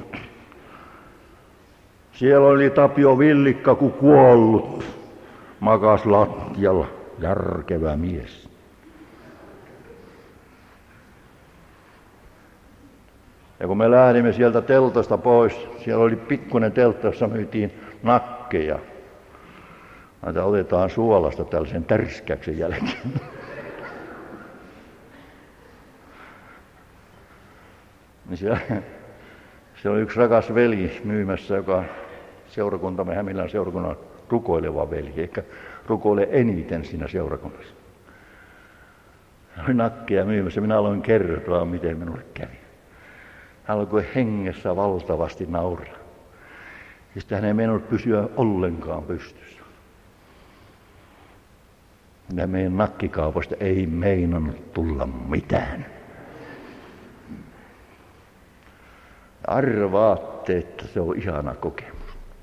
Siellä oli Tapio Villikka, kun kuollut, makas lattialla, järkevä mies. Ja kun me lähdimme sieltä teltasta pois, siellä oli pikkuinen teltta, jossa myytiin nakkeja. Näitä otetaan suolasta tällaisen tärskäyksen jälkeen. Niin se oli yksi rakas veli myymässä, joka seurakuntamme Hämeenlinnan seurakunnan rukoileva veli, eikä rukoile eniten siinä seurakunnassa. Hän oli nakkeja myymässä, minä aloin kertoa, miten minulle kävi. Hän alkoi hengessä valtavasti nauraa. Ja sitten hän ei meinannut pysyä ollenkaan pystyssä. Ja meidän nakkikaupasta ei meinannut tulla mitään. Arvaatte, että se on ihana kokemus.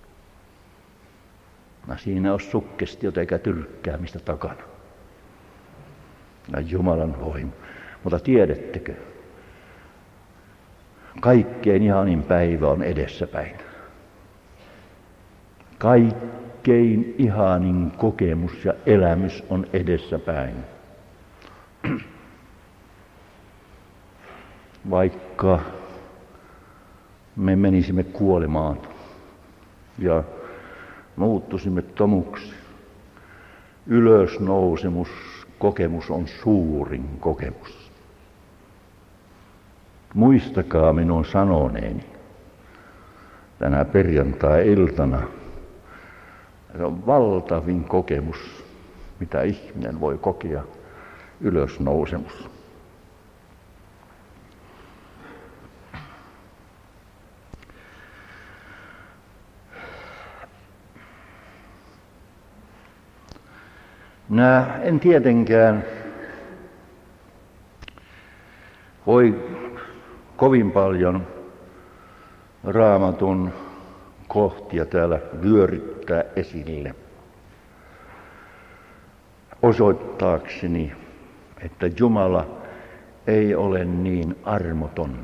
Siinä on sukkestiota eikä tyrkkäämistä takana. Ja Jumalan voima. Mutta tiedättekö, kaikkein ihanin päivä on edessäpäin. Kaikkein ihanin kokemus ja elämys on edessäpäin. Vaikka me menisimme kuolemaan ja muuttuisimme tomuksi, ylösnousemus, kokemus on suurin kokemus. Muistakaa minun sanoneeni tänä perjantai-iltana. Se on valtavin kokemus, mitä ihminen voi kokea, ylösnousemus. Minä en tietenkään kovin paljon Raamatun kohtia täällä vyöryttää esille osoittaakseni, että Jumala ei ole niin armoton,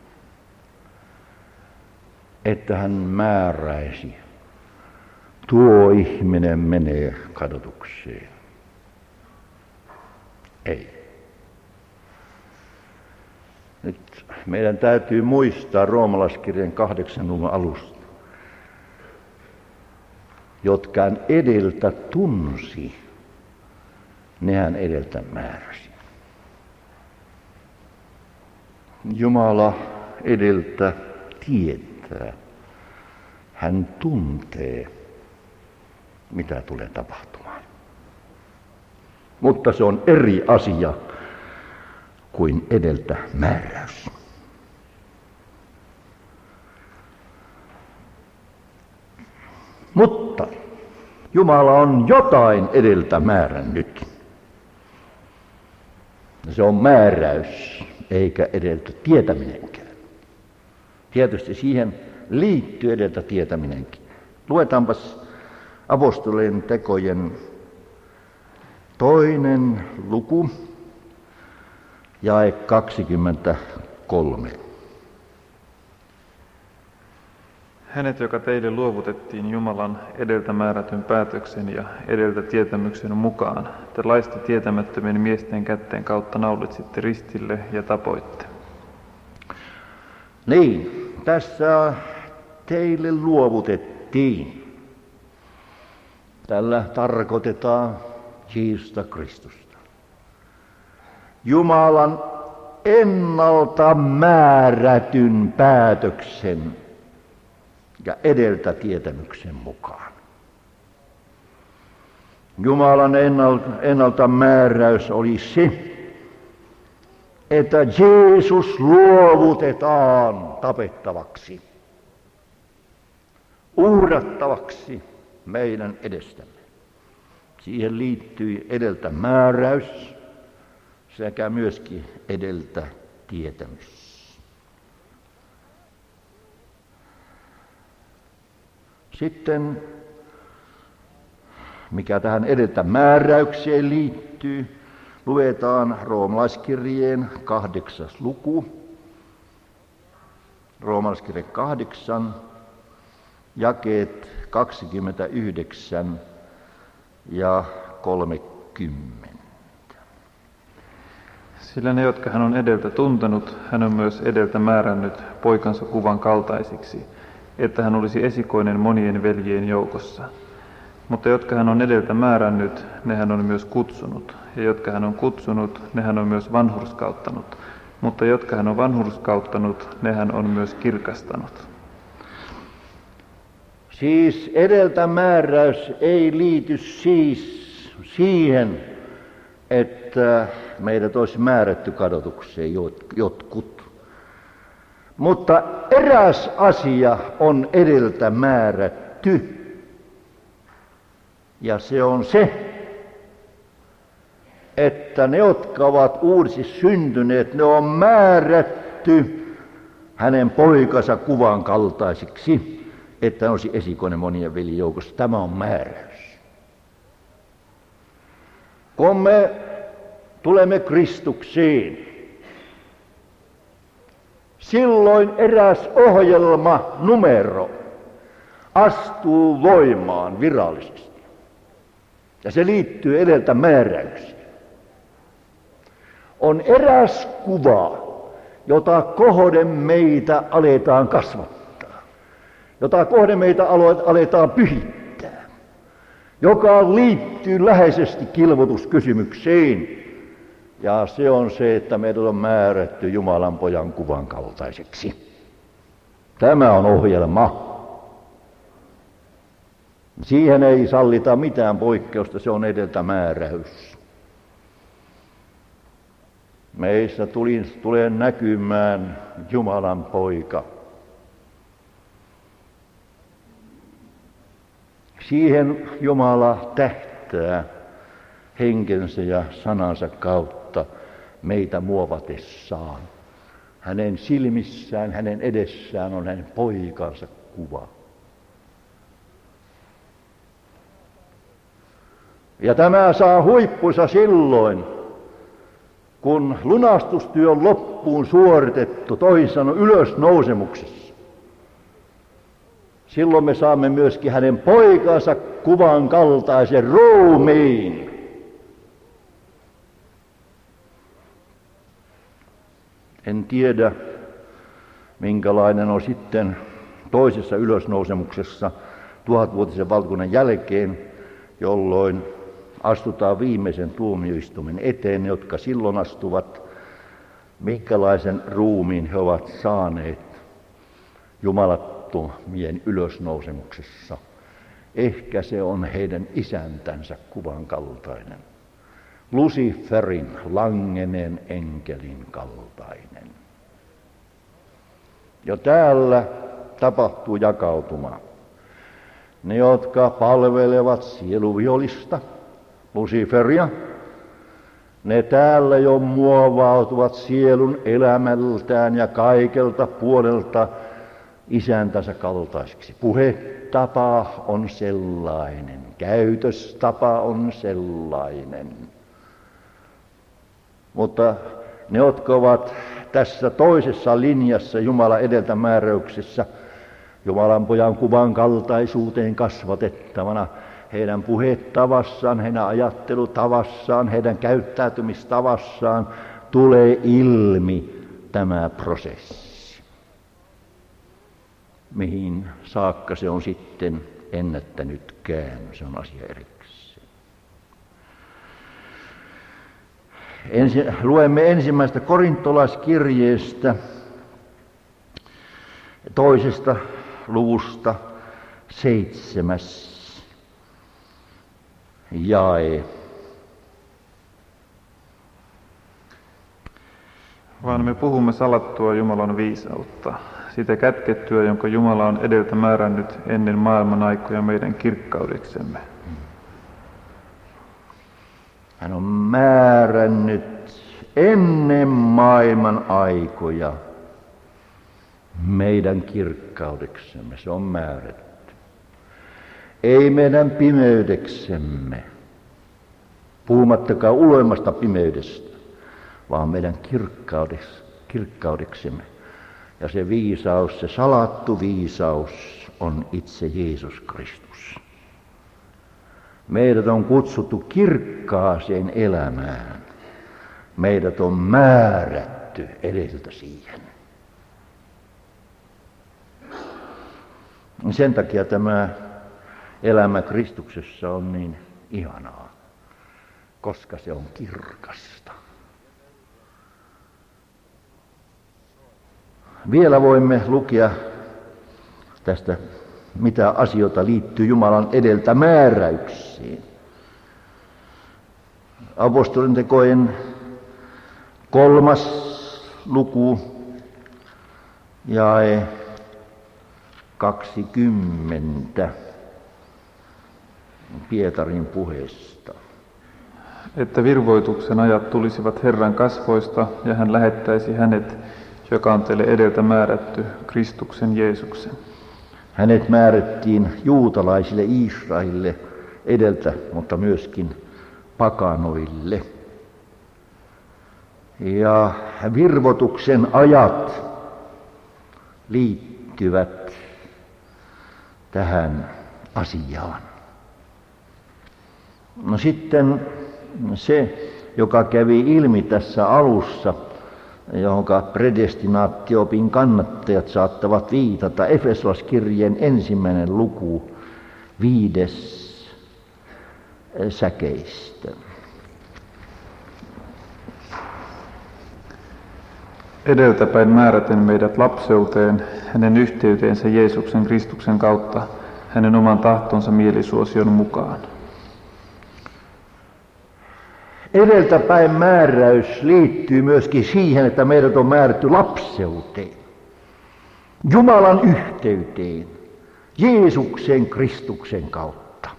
että hän määräisi, tuo ihminen menee kadotukseen. Ei. Nyt meidän täytyy muistaa roomalaiskirjan 8. luvun alusta, jotka hän edeltä tunsi, ne hän edeltä määräsi. Jumala edeltä tietää. Hän tuntee, mitä tulee tapahtumaan. Mutta se on eri asia kuin edeltä määräys. Mutta Jumala on jotain edeltä määrännyt. Se on määräys, eikä edeltä tietäminenkään. Tietysti siihen liittyy edeltä tietäminenkin. Luetaanpas apostolien tekojen 2. luku, jae 23. Hänet, joka teille luovutettiin Jumalan edeltä määrätyn päätöksen ja edeltä tietämyksen mukaan, te laista tietämättömien miesten kätteen kautta naulitsitte ristille ja tapoitte. Niin, tässä teille luovutettiin. Tällä tarkoitetaan Jeesusta Kristusta. Jumalan ennalta määrätyn päätöksen ja edeltä tietämyksen mukaan. Jumalan ennalta määräys oli se, että Jeesus luovutetaan tapettavaksi, uhrattavaksi meidän edestämme. Siihen liittyi edeltä määräys sekä myöskin edeltä tietämys. Sitten, mikä tähän edeltä määräykseen liittyy, luetaan roomalaiskirjeen 8. luku. Roomalaiskirje 8, jakeet 29 ja 30. Sillä ne, jotka hän on edeltä tuntenut, hän on myös edeltä määrännyt poikansa kuvan kaltaisiksi, että hän olisi esikoinen monien veljien joukossa. Mutta jotka hän on edeltä määrännyt, ne hän on myös kutsunut. Ja jotka hän on kutsunut, ne hän on myös vanhurskauttanut. Mutta jotka hän on vanhurskauttanut, ne hän on myös kirkastanut. Siis edeltä määräys ei liity siis siihen, että meidät olisi määrätty kadotukseen jotkut. Mutta eräs asia on edeltä määrätty. Ja se on se, että ne, jotka ovat uudesti syntyneet, ne on määrätty hänen poikansa kuvan kaltaisiksi, että hän olisi esikoinen monien veljen joukossa. Tämä on määräys. Kun me tulemme Kristukseen, silloin eräs ohjelmanumero astuu voimaan virallisesti. Ja se liittyy edeltä määräyksiin. On eräs kuva, jota kohden meitä aletaan kasvattaa, jota kohden meitä aletaan pyhittää, joka liittyy läheisesti kilvoituskysymykseen. Ja se on se, että meidät on määrätty Jumalan pojan kuvan kaltaiseksi. Tämä on ohjelma. Siihen ei sallita mitään poikkeusta, se on edeltä määräys. Meistä tulee näkymään Jumalan poika. Siihen Jumala tähtää henkensä ja sanansa kautta meitä muovatessaan Hänen silmissään, hänen edessään on hänen poikansa kuva. Ja tämä saa huippunsa silloin, kun lunastustyö on loppuun suoritettu, toisin sanoen ylösnousemuksessa. Silloin me saamme myöskin hänen poikansa kuvan kaltaisen ruumiin. En tiedä, minkälainen on sitten toisessa ylösnousemuksessa 1000-vuotisen valtakunnan jälkeen, jolloin astutaan viimeisen tuomioistuimen eteen, jotka silloin astuvat, minkälaisen ruumiin he ovat saaneet jumalattomien ylösnousemuksessa. Ehkä se on heidän isäntänsä kuvan kaltainen. Luciferin langeneen enkelin kaltainen. Jo täällä tapahtuu jakautuma. Ne, jotka palvelevat sieluvihollista, Luciferia, ne täällä jo muovautuvat sielun elämältään ja kaikelta puolelta isäntänsä kaltaisiksi. Puhetapa on sellainen, käytöstapa on sellainen. Mutta ne, jotka ovat tässä toisessa linjassa Jumalan edeltä määräyksessä, Jumalan pojan kuvan kaltaisuuteen kasvatettavana, heidän puhetavassaan, heidän ajattelutavassaan, heidän käyttäytymistavassaan tulee ilmi tämä prosessi. Mihin saakka se on sitten ennättänytkään, se on asia erikseen. Luemme ensimmäistä korintolaiskirjeestä, 2. luvusta 7. jae. Vaan me puhumme salattua Jumalan viisautta, sitä kätkettyä, jonka Jumala on edeltä määrännyt ennen maailman aikoja meidän kirkkaudeksemme. Hän on määrännyt ennen maailman aikoja meidän kirkkaudeksemme. Se on määrätty. Ei meidän pimeydeksemme, puhumattakaan ulemmasta pimeydestä, vaan meidän kirkkaudeksemme. Ja se viisaus, se salattu viisaus on itse Jeesus Kristus. Meidät on kutsuttu kirkkaaseen elämään. Meidät on määrätty edeltä siihen. Sen takia tämä elämä Kristuksessa on niin ihanaa, koska se on kirkasta. Vielä voimme lukea tästä, mitä asioita liittyy Jumalan edeltä määräyksiin. Apostolintekojen 3. luku, jae 20 Pietarin puheesta. Että virvoituksen ajat tulisivat Herran kasvoista ja hän lähettäisi hänet, joka on teille edeltä määrätty, Kristuksen Jeesuksen. Hänet määrättiin juutalaisille Israelille edeltä, mutta myöskin pakanoille. Ja virvoituksen ajat liittyvät tähän asiaan. No sitten se, joka kävi ilmi tässä alussa, johonka predestinaatio-opin kannattajat saattavat viitata, Efesolaiskirjeen 1. luku 5. säkeistä. Edeltäpäin määräten meidät lapseuteen, hänen yhteyteensä Jeesuksen Kristuksen kautta, hänen oman tahtonsa mielisuosion mukaan. Edeltäpäin määräys liittyy myöskin siihen, että meidät on määrätty lapseuteen, Jumalan yhteyteen, Jeesuksen Kristuksen kautta.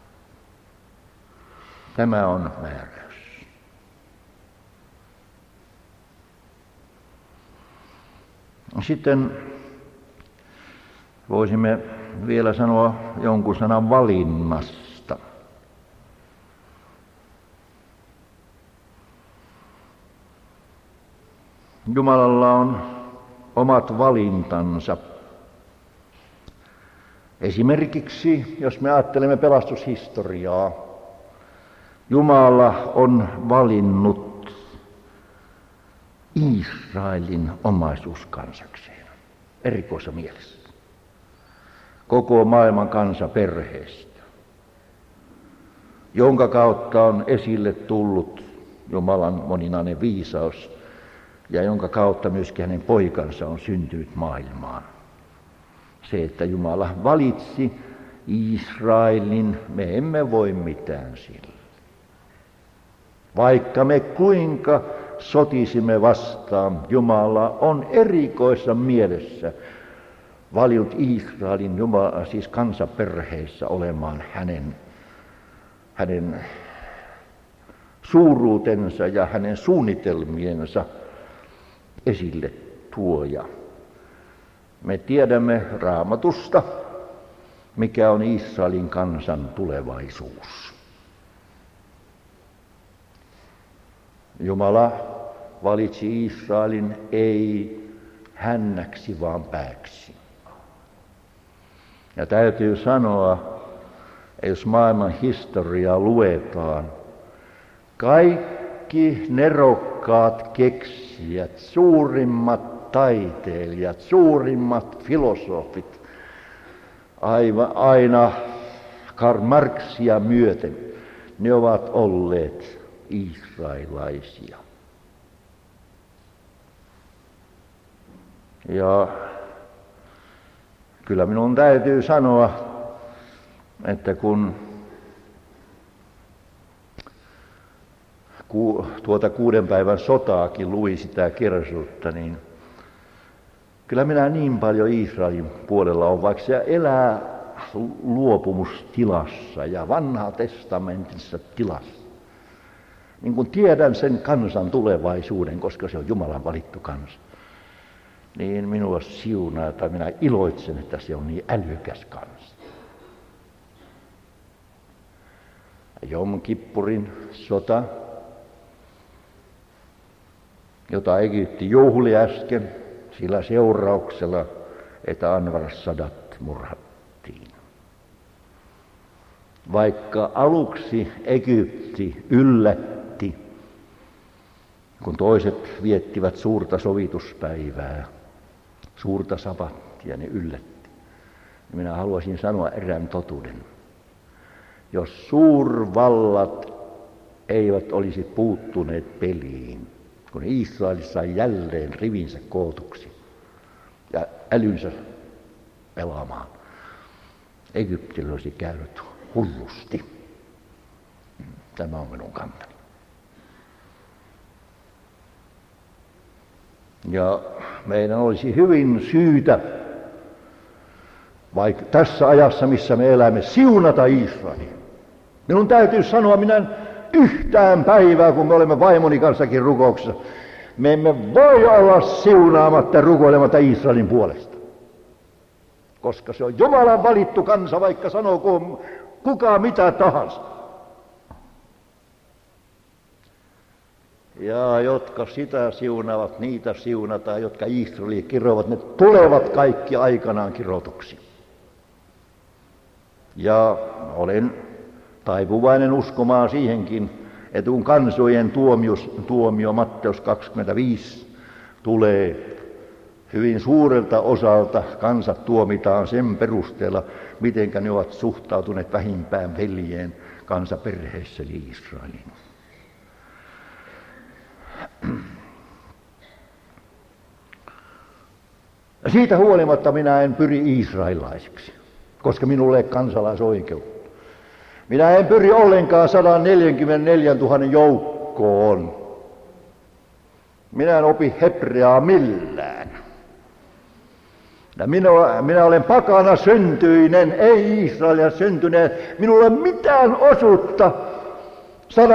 Tämä on määräys. Sitten voisimme vielä sanoa jonkun sanan valinnasta. Jumalalla on omat valintansa. Esimerkiksi, jos me ajattelemme pelastushistoriaa, Jumala on valinnut Israelin omaisuuskansakseen erikoisessa mielessä. Koko maailman kansaperheestä, jonka kautta on esille tullut Jumalan moninainen viisaus ja jonka kautta myöskin hänen poikansa on syntynyt maailmaan. Se, että Jumala valitsi Israelin, me emme voi mitään sillä. Vaikka me kuinka sotisimme vastaan, Jumala on erikoisessa mielessä valinnut Israelin siis kansaperheessä olemaan hänen suuruutensa ja hänen suunnitelmiensa esille tuoja. Me tiedämme Raamatusta, mikä on Israelin kansan tulevaisuus. Jumala valitsi Israelin ei hännäksi, vaan pääksi. Ja täytyy sanoa, jos maailman historiaa luetaan, kaikki nerokkaat keksijät, suurimmat taiteilijat, suurimmat filosofit, aina Karl Marxia myöten, ne ovat olleet israelaisia. Ja kyllä minun täytyy sanoa, että kun tuota 6 päivän sotaakin luin sitä kirjallisuutta, niin kyllä minä niin paljon Israelin puolella on, vaikka se elää luopumustilassa ja vanha testamentissa tilassa. Niin kun tiedän sen kansan tulevaisuuden, koska se on Jumalan valittu kansa, niin minua siunaa, tai minä iloitsen, että se on niin älykäs kansa. Jom Kippurin sota, jota Egypti juhli äsken, sillä seurauksella, että Anvar-Sadat murhattiin. Vaikka aluksi Egypti yllätti, kun toiset viettivät suurta sovituspäivää, suurta sabattia, ne yllätti. Minä haluaisin sanoa erään totuuden. Jos suurvallat eivät olisi puuttuneet peliin, kun Israel sai jälleen rivinsä kootuksi ja älynsä pelaamaan, Egyptillä olisi käynyt hullusti. Tämä on minun kantani. Ja meidän olisi hyvin syytä, vaikka tässä ajassa, missä me elämme, siunata Israelia. Minun täytyy sanoa, minä yhtään päivää, kun me olemme vaimoni kanssakin rukouksessa, me emme voi olla siunaamatta ja rukoilematta Israelin puolesta. Koska se on Jumalan valittu kansa, vaikka sanooko kuka mitä tahansa. Ja jotka sitä siunaavat, niitä siunataan, jotka Israelia kirovat, ne tulevat kaikki aikanaan kirotuksi. Ja olen taipuvainen uskomaan siihenkin, että kun kansojen tuomio Matteus 25 tulee hyvin suurelta osalta, kansat tuomitaan sen perusteella, mitenkä ne ovat suhtautuneet vähimpään veljeen kansaperheessä eli Israeliin. Siitä huolimatta minä en pyri israelaiseksi, koska minulle ei kansalaisoikeutta. Minä en pyri ollenkaan 144 000 joukkoon. Minä en opi hebreaa millään. Ja minä olen pakana syntyinen, ei Israelia syntyneen. Minulla ei ole mitään osuutta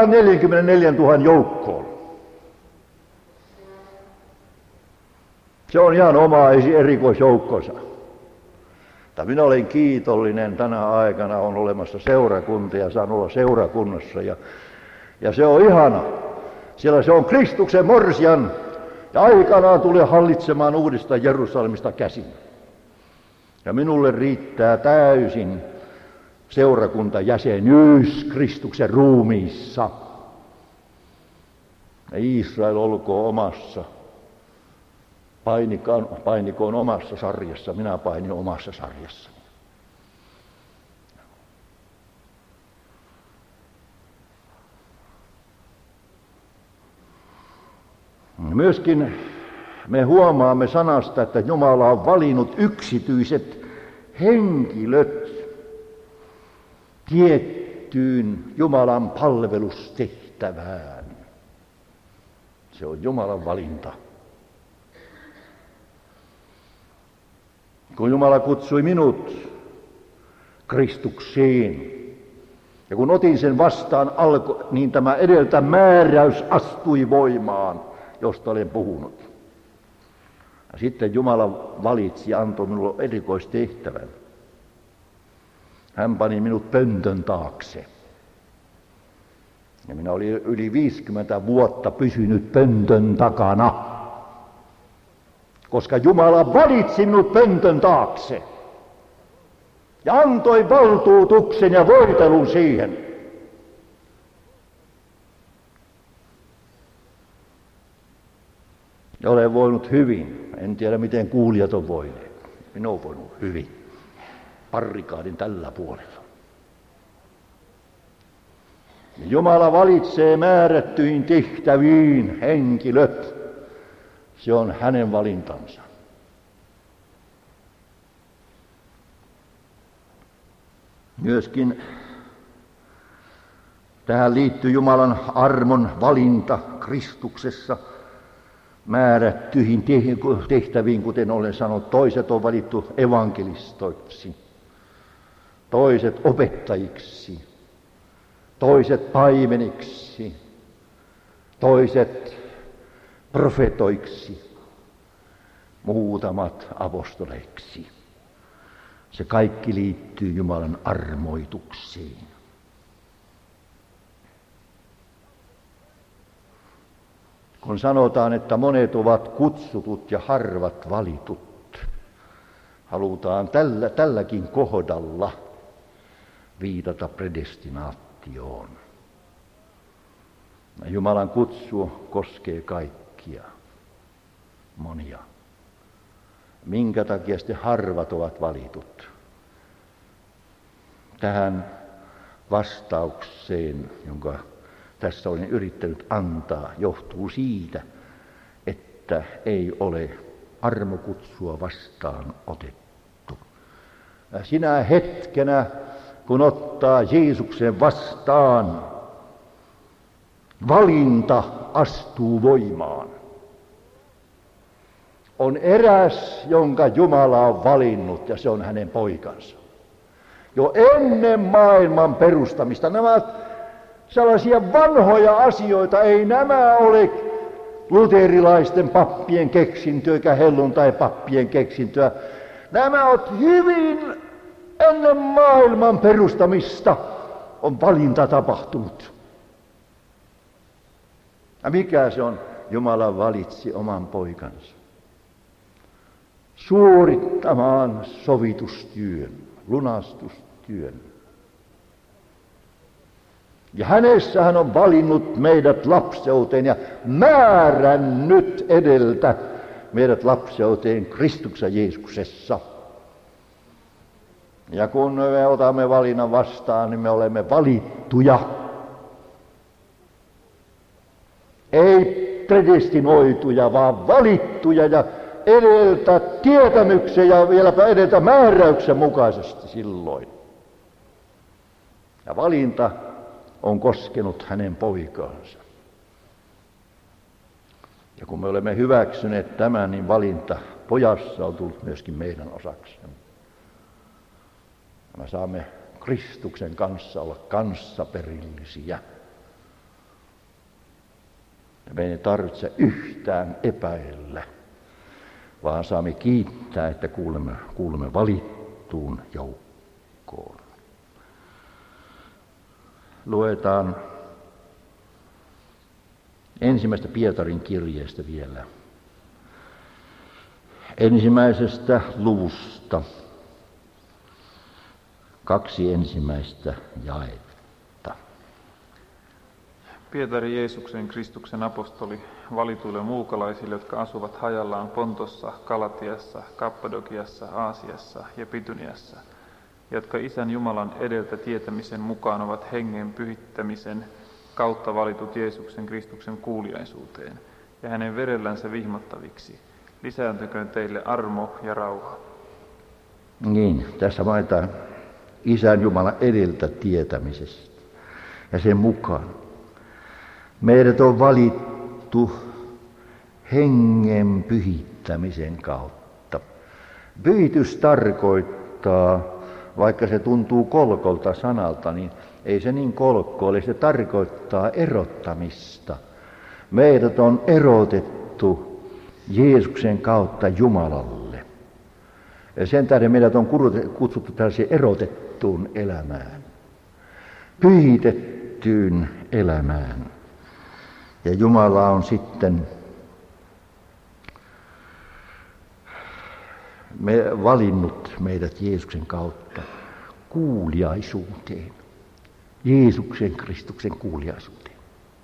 144 000 joukkoon. Se on ihan oma erikoisjoukkonsa. Mutta minä olen kiitollinen, tänä aikana on olemassa seurakunta ja saan olla seurakunnassa. Ja se on ihana. Siellä se on Kristuksen morsian ja aikanaan tulee hallitsemaan uudestaan Jerusalemista käsin. Ja minulle riittää täysin seurakuntajäsenyys Kristuksen ruumiissa. Ja Israel olkoon omassa, painikoon omassa sarjassa, minä painin omassa sarjassani. Myöskin me huomaamme sanasta, että Jumala on valinnut yksityiset henkilöt tiettyyn Jumalan palvelustehtävään. Se on Jumalan valinta. Kun Jumala kutsui minut Kristukseen, ja kun otin sen vastaan, niin tämä edeltä määräys astui voimaan, josta olen puhunut. Ja sitten Jumala valitsi ja antoi minulle erikoistehtävän. Hän pani minut pöntön taakse. Ja minä olin yli 50 vuotta pysynyt pöntön takana, koska Jumala valitsi minut pöntön taakse ja antoi valtuutuksen ja voitelun siihen. Ja olen voinut hyvin. En tiedä, miten kuulijat on voineet. Minä olen voinut hyvin. Barrikaadin tällä puolella. Jumala valitsee määrättyihin tehtäviin henkilöt. Se on hänen valintansa. Myöskin tähän liittyy Jumalan armon valinta Kristuksessa määrättyihin tehtäviin, kuten olen sanonut. Toiset on valittu evankelistoiksi, toiset opettajiksi, toiset paimeniksi, toiset profetoiksi, muutamat apostoleiksi. Se kaikki liittyy Jumalan armoitukseen. Kun sanotaan, että monet ovat kutsutut ja harvat valitut, halutaan tälläkin kohdalla viitata predestinaatioon. Jumalan kutsu koskee kaikkia, monia. Minkä takia sitten harvat ovat valitut? Tähän vastaukseen, jonka tässä olen yrittänyt antaa, johtuu siitä, että ei ole armokutsua vastaan otettu. Sinä hetkenä, kun ottaa Jeesuksen vastaan, valinta astuu voimaan. On eräs, jonka Jumala on valinnut, ja se on hänen poikansa. Jo ennen maailman perustamista. Nämä ovat sellaisia vanhoja asioita, ei nämä ole luterilaisten pappien keksintöä, eikä helluntai-pappien keksintöä. Nämä ovat hyvin ennen maailman perustamista on valinta tapahtunut. Ja mikä se on? Jumala valitsi oman poikansa suorittamaan sovitustyön, lunastustyön. Ja hänessä hän on valinnut meidät lapseuteen ja määrännyt edeltä meidät lapseuteen Kristuksen Jeesuksessa. Ja kun me otamme valinnan vastaan, niin me olemme valittuja. Ei predestinoituja, vaan valittuja ja edeltä tietämyksen ja vieläpä edeltä määräyksen mukaisesti silloin. Ja valinta on koskenut hänen poikaansa. Ja kun me olemme hyväksyneet tämän, niin valinta pojassa on tullut myöskin meidän osaksemme. Me saamme Kristuksen kanssa olla kanssaperillisiä. Ja me ei tarvitse yhtään epäillä vaan saamme kiittää, että kuulemme valittuun joukkoon. Luetaan ensimmäistä Pietarin kirjeestä vielä. Ensimmäisestä luvusta 2 ensimmäistä jaetta. Pietari Jeesuksen Kristuksen apostoli valituille muukalaisille, jotka asuvat hajallaan Pontossa, Galatiassa, Kappadokiassa, Aasiassa ja Pityniassa, jotka Isän Jumalan edeltä tietämisen mukaan ovat hengen pyhittämisen kautta valitut Jeesuksen Kristuksen kuuliaisuuteen ja hänen verellänsä vihmottaviksi. Lisääntyköön teille armo ja rauha. Niin, tässä mainitaan Isän Jumalan edeltä tietämisestä ja sen mukaan. Meidät on valittu hengen pyhittämisen kautta. Pyhitys tarkoittaa, vaikka se tuntuu kolkolta sanalta, niin ei se niin kolkko ole, se tarkoittaa erottamista. Meidät on erotettu Jeesuksen kautta Jumalalle. Ja sen tähden meidät on kutsuttu tällaiseen erotettuun elämään, pyhitettyyn elämään. Ja Jumala on sitten valinnut meidät Jeesuksen kautta kuuliaisuuteen. Jeesuksen Kristuksen kuuliaisuuteen.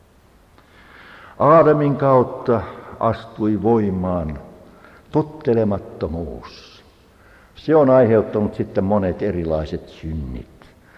Aadamin kautta astui voimaan tottelemattomuus. Se on aiheuttanut sitten monet erilaiset synnit.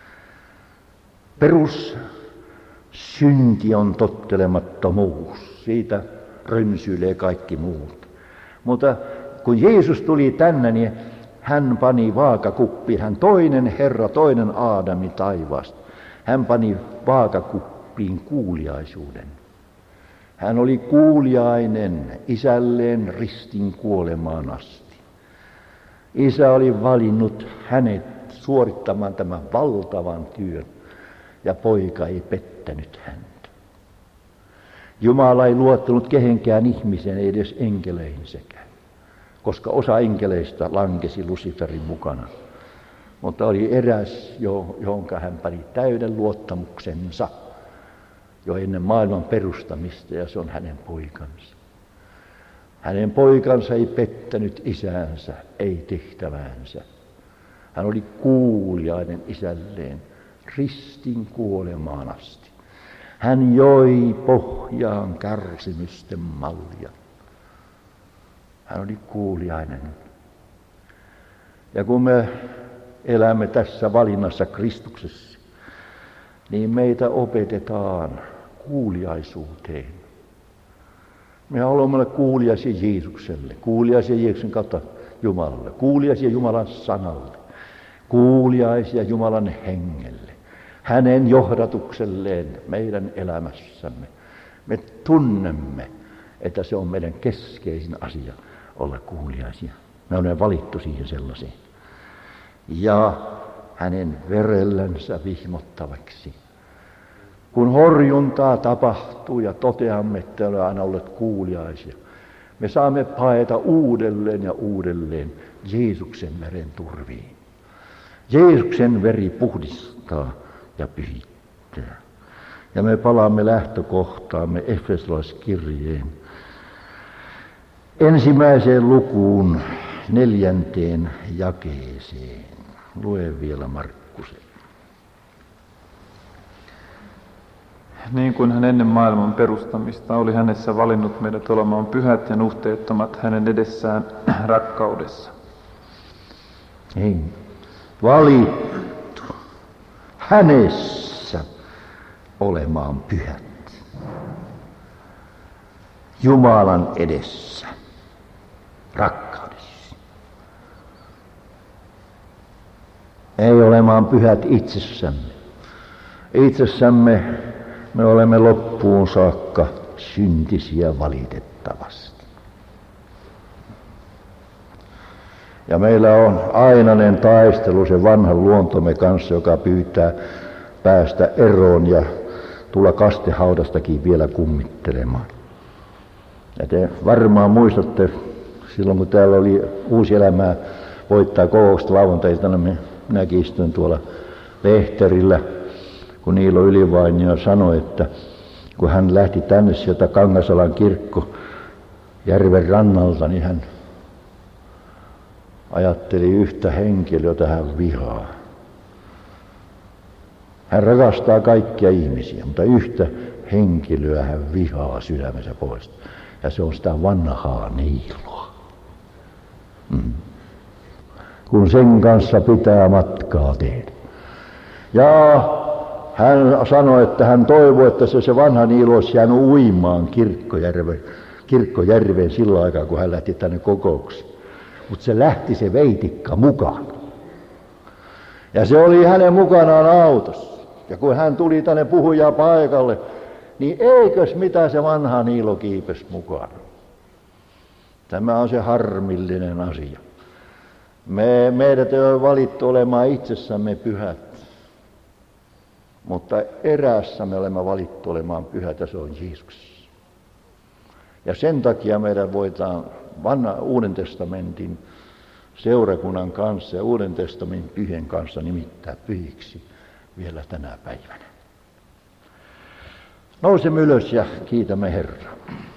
Perussynti on tottelemattomuus. Siitä rönsyilee kaikki muut. Mutta kun Jeesus tuli tänne, niin hän pani vaakakuppiin. Hän toinen Herra, toinen Aadami taivaasta. Hän pani vaakakuppiin kuuliaisuuden. Hän oli kuuliainen isälleen ristin kuolemaan asti. Isä oli valinnut hänet suorittamaan tämän valtavan työn, ja poika ei pettänyt häntä. Jumala ei luottanut kehenkään ihmiseen, ei edes enkeleihinsäkään, koska osa enkeleistä lankesi Luciferin mukana. Mutta oli eräs, johonka hän pani täyden luottamuksensa jo ennen maailman perustamista, ja se on hänen poikansa. Hänen poikansa ei pettänyt isäänsä, ei tehtäväänsä. Hän oli kuuliainen isälleen ristin kuolemaan asti. Hän joi pohjaan kärsimysten malja. Hän oli kuuliainen. Ja kun me elämme tässä valinnassa Kristuksessa, niin meitä opetetaan kuuliaisuuteen. Me haluamme olla kuuliaisia Jeesukselle, kuuliaisia Jeesuksen kautta Jumalalle, kuuliaisia Jumalan sanalle, kuuliaisia Jumalan hengelle, hänen johdatukselleen meidän elämässämme. Me tunnemme, että se on meidän keskeisin asia olla kuuliaisia. Me olemme valittu siihen sellaiseen. Ja hänen verellänsä vihmottavaksi. Kun horjuntaa tapahtuu ja toteamme, että olemme aina olleet kuuliaisia, me saamme paeta uudelleen ja uudelleen Jeesuksen veren turviin. Jeesuksen veri puhdistaa ja pyhittää. Ja me palaamme lähtökohtaamme Efesolaiskirjeen 1. lukuun 4. jakeeseen. Lue vielä Markkusen. Niin kuin hän ennen maailman perustamista oli hänessä valinnut meidät olemaan pyhät ja nuhteettomat hänen edessään rakkaudessa. Ei. Valittu hänessä olemaan pyhät. Jumalan edessä. Rakkaudessa. Ei olemaan pyhät itsessämme. Itsessämme me olemme loppuun saakka syntisiä valitettavasti. Ja meillä on ainainen taistelu sen vanhan luontomme kanssa, joka pyytää päästä eroon ja tulla kastehaudastakin vielä kummittelemaan. Ja te varmaan muistatte silloin kun täällä oli Uusi Elämää voittaa kokoukset lauantailtana, minäkin istuin tuolla lehterillä, kun Niilo Ylivainio sanoi, että kun hän lähti tänne sieltä Kangasalan järven rannalta, niin hän ajatteli yhtä henkilöä, jota hän vihaa. Hän rakastaa kaikkia ihmisiä, mutta yhtä henkilöä hän vihaa sydämensä puolesta. Ja se on sitä vanhaa Niiloa. Kun sen kanssa pitää matkaa tehdä. Ja hän sanoi, että hän toivoi, että se vanha Niilo olisi jäänyt uimaan Kirkkojärveen sillä aikaa, kun hän lähti tänne kokoukseen. Mutta se lähti se veitikka mukaan. Ja se oli hänen mukanaan autossa. Ja kun hän tuli tänne puhujaa paikalle, niin eikös mitä se vanha Niilo kiipesi mukaan. Tämä on se harmillinen asia. Meidät ei ole valittu olemaan itsessämme pyhät. Mutta eräässä me olemme valittu olemaan pyhät, ja se on Jeesus. Ja sen takia meidän voidaan Uuden testamentin seurakunnan kanssa ja Uuden testamentin pyhien kanssa nimittää pyhiksi vielä tänä päivänä. Nousemme ylös ja kiitämme Herraa.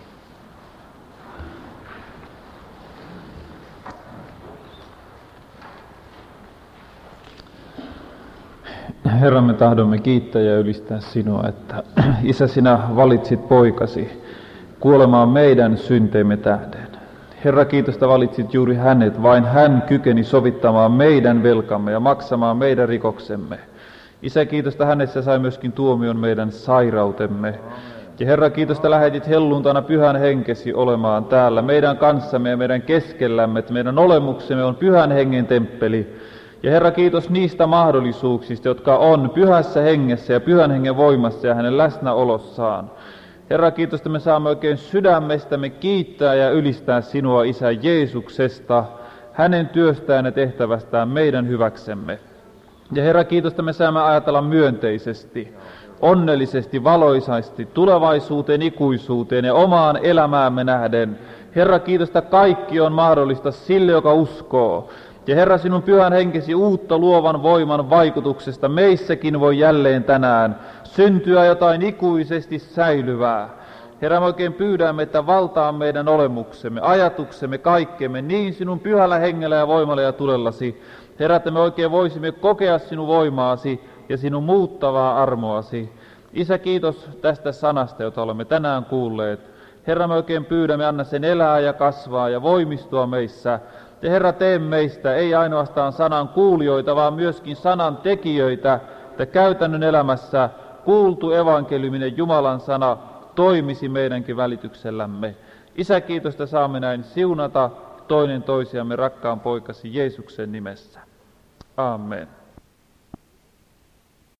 Herra, me tahdomme kiittää ja ylistää sinua, että Isä, sinä valitsit poikasi kuolemaan meidän synteemme tähden. Herra, kiitos, että valitsit juuri hänet, vain hän kykeni sovittamaan meidän velkamme ja maksamaan meidän rikoksemme. Isä, kiitos, että hänessä sai myöskin tuomion meidän sairautemme. Ja Herra, kiitos, että lähetit helluntaina Pyhän Henkesi olemaan täällä meidän kanssamme ja meidän keskellämme, että meidän olemuksemme on Pyhän Hengen temppeli. Ja Herra, kiitos niistä mahdollisuuksista, jotka on Pyhässä Hengessä ja Pyhän Hengen voimassa ja hänen läsnäolossaan. Herra, kiitos, että me saamme oikein sydämestämme kiittää ja ylistää sinua, Isä, Jeesuksesta, hänen työstään ja tehtävästään meidän hyväksemme. Ja Herra, kiitos, että me saamme ajatella myönteisesti, onnellisesti, valoisasti, tulevaisuuteen, ikuisuuteen ja omaan elämäämme nähden. Herra, kiitos, että kaikki on mahdollista sille, joka uskoo. Ja Herra, sinun Pyhän Henkesi uutta luovan voiman vaikutuksesta meissäkin voi jälleen tänään syntyä jotain ikuisesti säilyvää. Herra, me oikein pyydämme, että valtaa meidän olemuksemme, ajatuksemme, kaikkemme niin sinun Pyhällä Hengellä ja voimalla ja tulellasi. Herra, että me oikein voisimme kokea sinun voimaasi ja sinun muuttavaa armoasi. Isä, kiitos tästä sanasta, jota olemme tänään kuulleet. Herra, me oikein pyydämme, anna sen elää ja kasvaa ja voimistua meissä. Ja Herra, tee meistä ei ainoastaan sanan kuulijoita, vaan myöskin sanan tekijöitä, että käytännön elämässä kuultu evankeliuminen Jumalan sana toimisi meidänkin välityksellämme. Isä, kiitos, että saamme näin siunata toinen toisiamme rakkaan poikasi Jeesuksen nimessä. Amen.